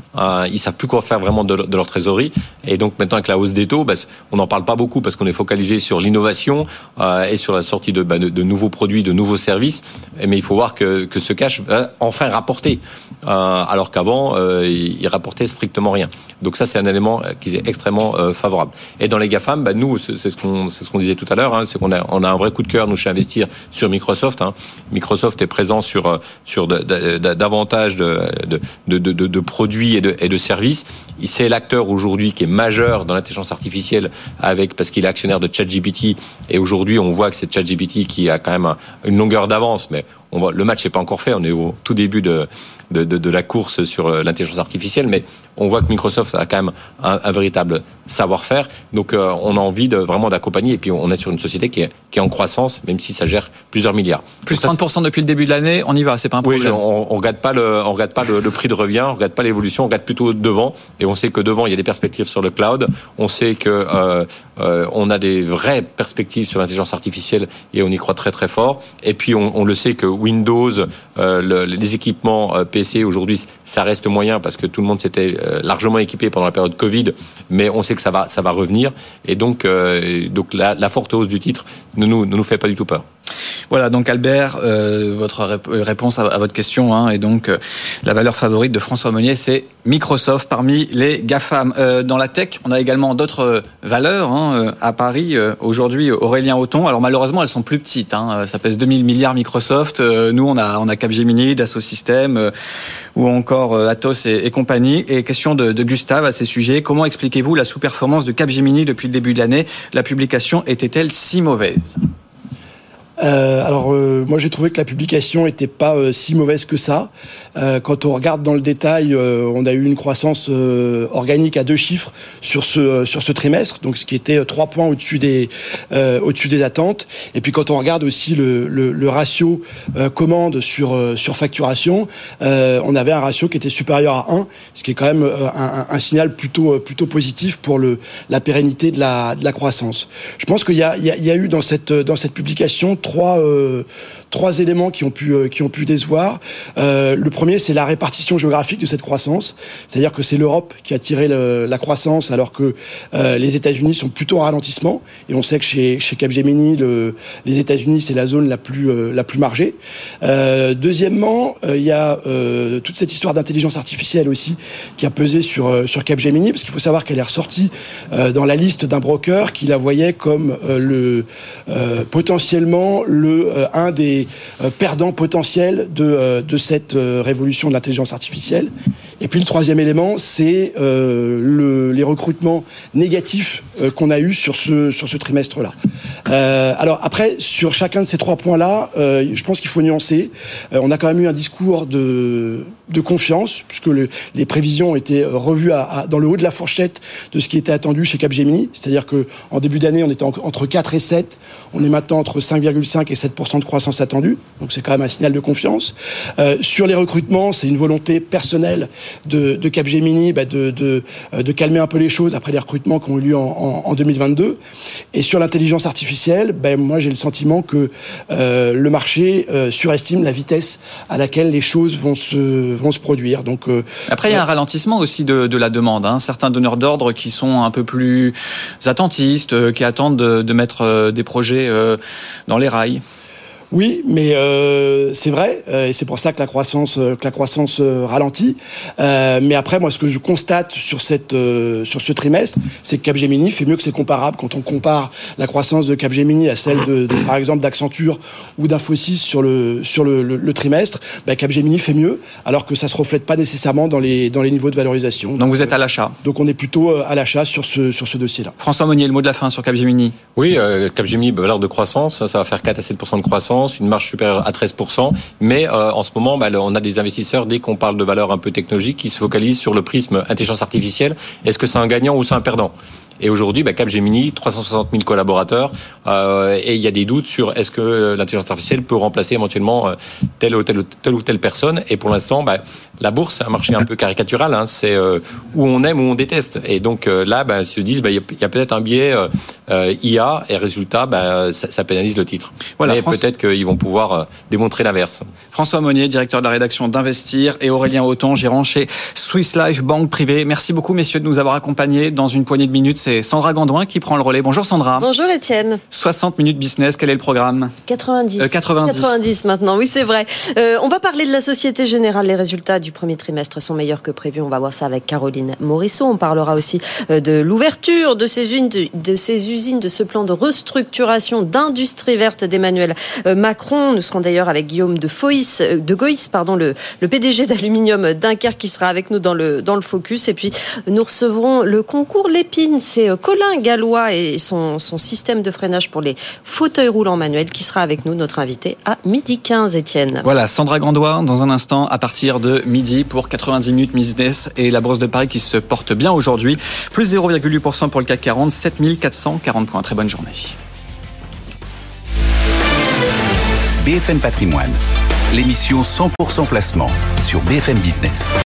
Euh, ils savent plus quoi faire vraiment de, de leur trésorerie. Et donc maintenant avec la hausse des taux, bah, on n'en parle pas beaucoup parce qu'on est focalisé sur l'innovation euh, et sur la sortie de, bah, de, de nouveaux produits, de nouveaux services. Mais il faut voir que, que ce cash va enfin rapporter, euh, alors qu'avant euh, il rapportait strictement rien. Donc ça c'est un élément qui est extrêmement euh, favorable. Et dans les GAFAM, bah, nous c'est, c'est ce qu'on c'est ce qu'on disait tout à l'heure, hein, c'est qu'on a on a un vrai coup de cœur nous chez Investir sur Microsoft. Hein. Microsoft est présent sur sur de, de, de, davantage de, de, de, de, de produits et de, et de services. C'est l'acteur aujourd'hui qui est majeur dans l'intelligence artificielle avec parce qu'il est actionnaire de ChatGPT et aujourd'hui on voit que c'est ChatGPT qui a quand même une longueur d'avance, mais on voit, le match n'est pas encore fait, on est au tout début de, de, de, de la course sur l'intelligence artificielle, mais on voit que Microsoft a quand même un, un véritable savoir-faire, donc euh, on a envie de, vraiment d'accompagner, et puis on est sur une société qui est, qui est en croissance, même si ça gère plusieurs milliards. Plus trente pour cent depuis le début de l'année, on y va, c'est pas un problème. Oui, on, on regarde pas le, on regarde pas le, le prix de revient, on regarde pas l'évolution, on regarde plutôt devant, et on sait que devant il y a des perspectives sur le cloud, on sait que euh, euh, on a des vraies perspectives sur l'intelligence artificielle et on y croit très très fort, et puis on, on le sait que Windows, euh, le, les équipements euh, P C aujourd'hui, ça reste moyen parce que tout le monde s'était euh, largement équipé pendant la période Covid, mais on sait que ça va, ça va revenir, et donc, euh, donc la, la forte hausse du titre ne nous, ne nous fait pas du tout peur. Voilà, donc Albert, euh, votre rép- réponse à, à votre question, hein, et donc euh, la valeur favorite de François Monnier, c'est Microsoft parmi les GAFAM. Euh, dans la tech, on a également d'autres euh, valeurs hein, euh, à Paris. Euh, aujourd'hui, Aurélien Auton, alors malheureusement, elles sont plus petites. Hein, ça pèse deux mille milliards Microsoft. Euh, nous, on a, on a Capgemini, Dassault Systèmes, euh, ou encore euh, Atos et, et compagnie. Et question de, de Gustave à ces sujets. Comment expliquez-vous la sous-performance de Capgemini depuis le début de l'année ? La publication était-elle si mauvaise ? Euh, alors euh, moi j'ai trouvé que la publication était pas euh, si mauvaise que ça. Euh, quand on regarde dans le détail, euh, on a eu une croissance euh, organique à deux chiffres sur ce euh, sur ce trimestre, donc ce qui était trois points au-dessus des euh, au-dessus des attentes. Et puis quand on regarde aussi le le, le ratio euh, commande sur euh, sur facturation, euh, on avait un ratio qui était supérieur à un, ce qui est quand même euh, un, un signal plutôt plutôt positif pour le la pérennité de la de la croissance. Je pense qu'il y a il y a, il y a eu dans cette dans cette publication trois euh, trois éléments qui ont pu euh, qui ont pu décevoir. Euh, le premier, c'est la répartition géographique de cette croissance, c'est-à-dire que c'est l'Europe qui a tiré le, la croissance alors que euh, les États-Unis sont plutôt en ralentissement, et on sait que chez chez Capgemini, le, les États-Unis c'est la zone la plus euh, la plus margée. Euh, deuxièmement, il euh, y a euh, toute cette histoire d'intelligence artificielle aussi qui a pesé sur euh, sur Capgemini, parce qu'il faut savoir qu'elle est ressortie euh, dans la liste d'un broker qui la voyait comme euh, le euh, potentiellement le euh, un des euh, perdants potentiels de euh, de cette euh, révolution de l'intelligence artificielle. Et puis le troisième élément, c'est euh, le, les recrutements négatifs euh, qu'on a eu sur ce sur ce trimestre-là. Euh, alors après, sur chacun de ces trois points-là, euh, je pense qu'il faut nuancer. Euh, on a quand même eu un discours de de confiance, puisque le, les prévisions ont été revues à, à, dans le haut de la fourchette de ce qui était attendu chez Capgemini. C'est-à-dire que en début d'année, on était en, entre quatre et sept. On est maintenant entre cinq virgule cinq et sept pour cent de croissance attendue. Donc c'est quand même un signal de confiance. Euh, sur les recrutements, c'est une volonté personnelle de, de Capgemini bah de, de, de calmer un peu les choses après les recrutements qui ont eu lieu en, en, en deux mille vingt-deux. Et sur l'intelligence artificielle, bah, moi j'ai le sentiment que euh, le marché euh, surestime la vitesse à laquelle les choses vont se vont se produire. Donc euh, après il y a un ralentissement aussi de, de la demande. Hein. Certains donneurs d'ordre qui sont un peu plus attentistes, euh, qui attendent de, de mettre euh, des projets euh, dans les rails. Oui, mais euh, c'est vrai, euh, et c'est pour ça que la croissance, euh, que la croissance euh, ralentit. Euh, mais après, moi, ce que je constate sur cette, euh, sur ce trimestre, c'est que Capgemini fait mieux que ses comparables. Quand on compare la croissance de Capgemini à celle de, de par exemple, d'Accenture ou d'Infosys sur le sur le, le, le trimestre, bah, Capgemini fait mieux, alors que ça se reflète pas nécessairement dans les dans les niveaux de valorisation. Donc, donc vous êtes à l'achat. Donc on est plutôt à l'achat sur ce sur ce dossier-là. François Monnier, le mot de la fin sur Capgemini. Oui, euh, Capgemini, valeur de croissance, ça va faire quatre à sept pour cent de croissance. Une marge supérieure à treize pour cent, mais euh, en ce moment, bah, on a des investisseurs, dès qu'on parle de valeurs un peu technologiques, qui se focalisent sur le prisme intelligence artificielle. Est-ce que c'est un gagnant ou c'est un perdant ? Et aujourd'hui, bah, Capgemini, trois cent soixante mille collaborateurs, euh, et il y a des doutes sur est-ce que l'intelligence artificielle peut remplacer éventuellement euh, telle ou telle, telle ou telle personne. Et pour l'instant, bah, la bourse, c'est un marché un peu caricatural, hein, c'est euh, où on aime ou on déteste. Et donc euh, là, bah, ils se disent, bah, il y a, y a peut-être un biais euh, euh, I A et résultat, ben, ça, ça pénalise le titre. Voilà, Mais France... peut-être qu'ils vont pouvoir euh, démontrer l'inverse. François Monnier, directeur de la rédaction d'Investir, et Aurélien Auton, gérant chez Swiss Life Banque Privée. Merci beaucoup, messieurs, de nous avoir accompagnés. Dans une poignée de minutes, c'est Sandra Gandouin qui prend le relais. Bonjour Sandra. Bonjour Étienne. soixante minutes business, quel est le programme ? quatre-vingt-dix. Euh, quatre-vingt-dix. quatre-vingt-dix maintenant, oui c'est vrai. Euh, on va parler de la Société Générale. Les résultats du premier trimestre sont meilleurs que prévu. On va voir ça avec Caroline Morisseau. On parlera aussi de l'ouverture de ces usines, de, de ces usines, de ce plan de restructuration d'industrie verte d'Emmanuel Macron. Nous serons d'ailleurs avec Guillaume de Foïs, de Goïs, pardon, le, le P D G d'Aluminium Dunkerque qui sera avec nous dans le, dans le focus. Et puis, nous recevrons le concours Lépine. C'est Colin Gallois et son, son système de freinage pour les fauteuils roulants manuels qui sera avec nous, notre invité, à midi quinze, Étienne. Voilà, Sandra Gandouin, dans un instant, à partir de midi pour quatre-vingt-dix minutes business et la Bourse de Paris qui se porte bien aujourd'hui. Plus zéro virgule huit pour cent pour le C A C quarante, sept mille quatre cent quarante points. Très bonne journée. B F M Patrimoine, l'émission cent pour cent placement sur B F M Business.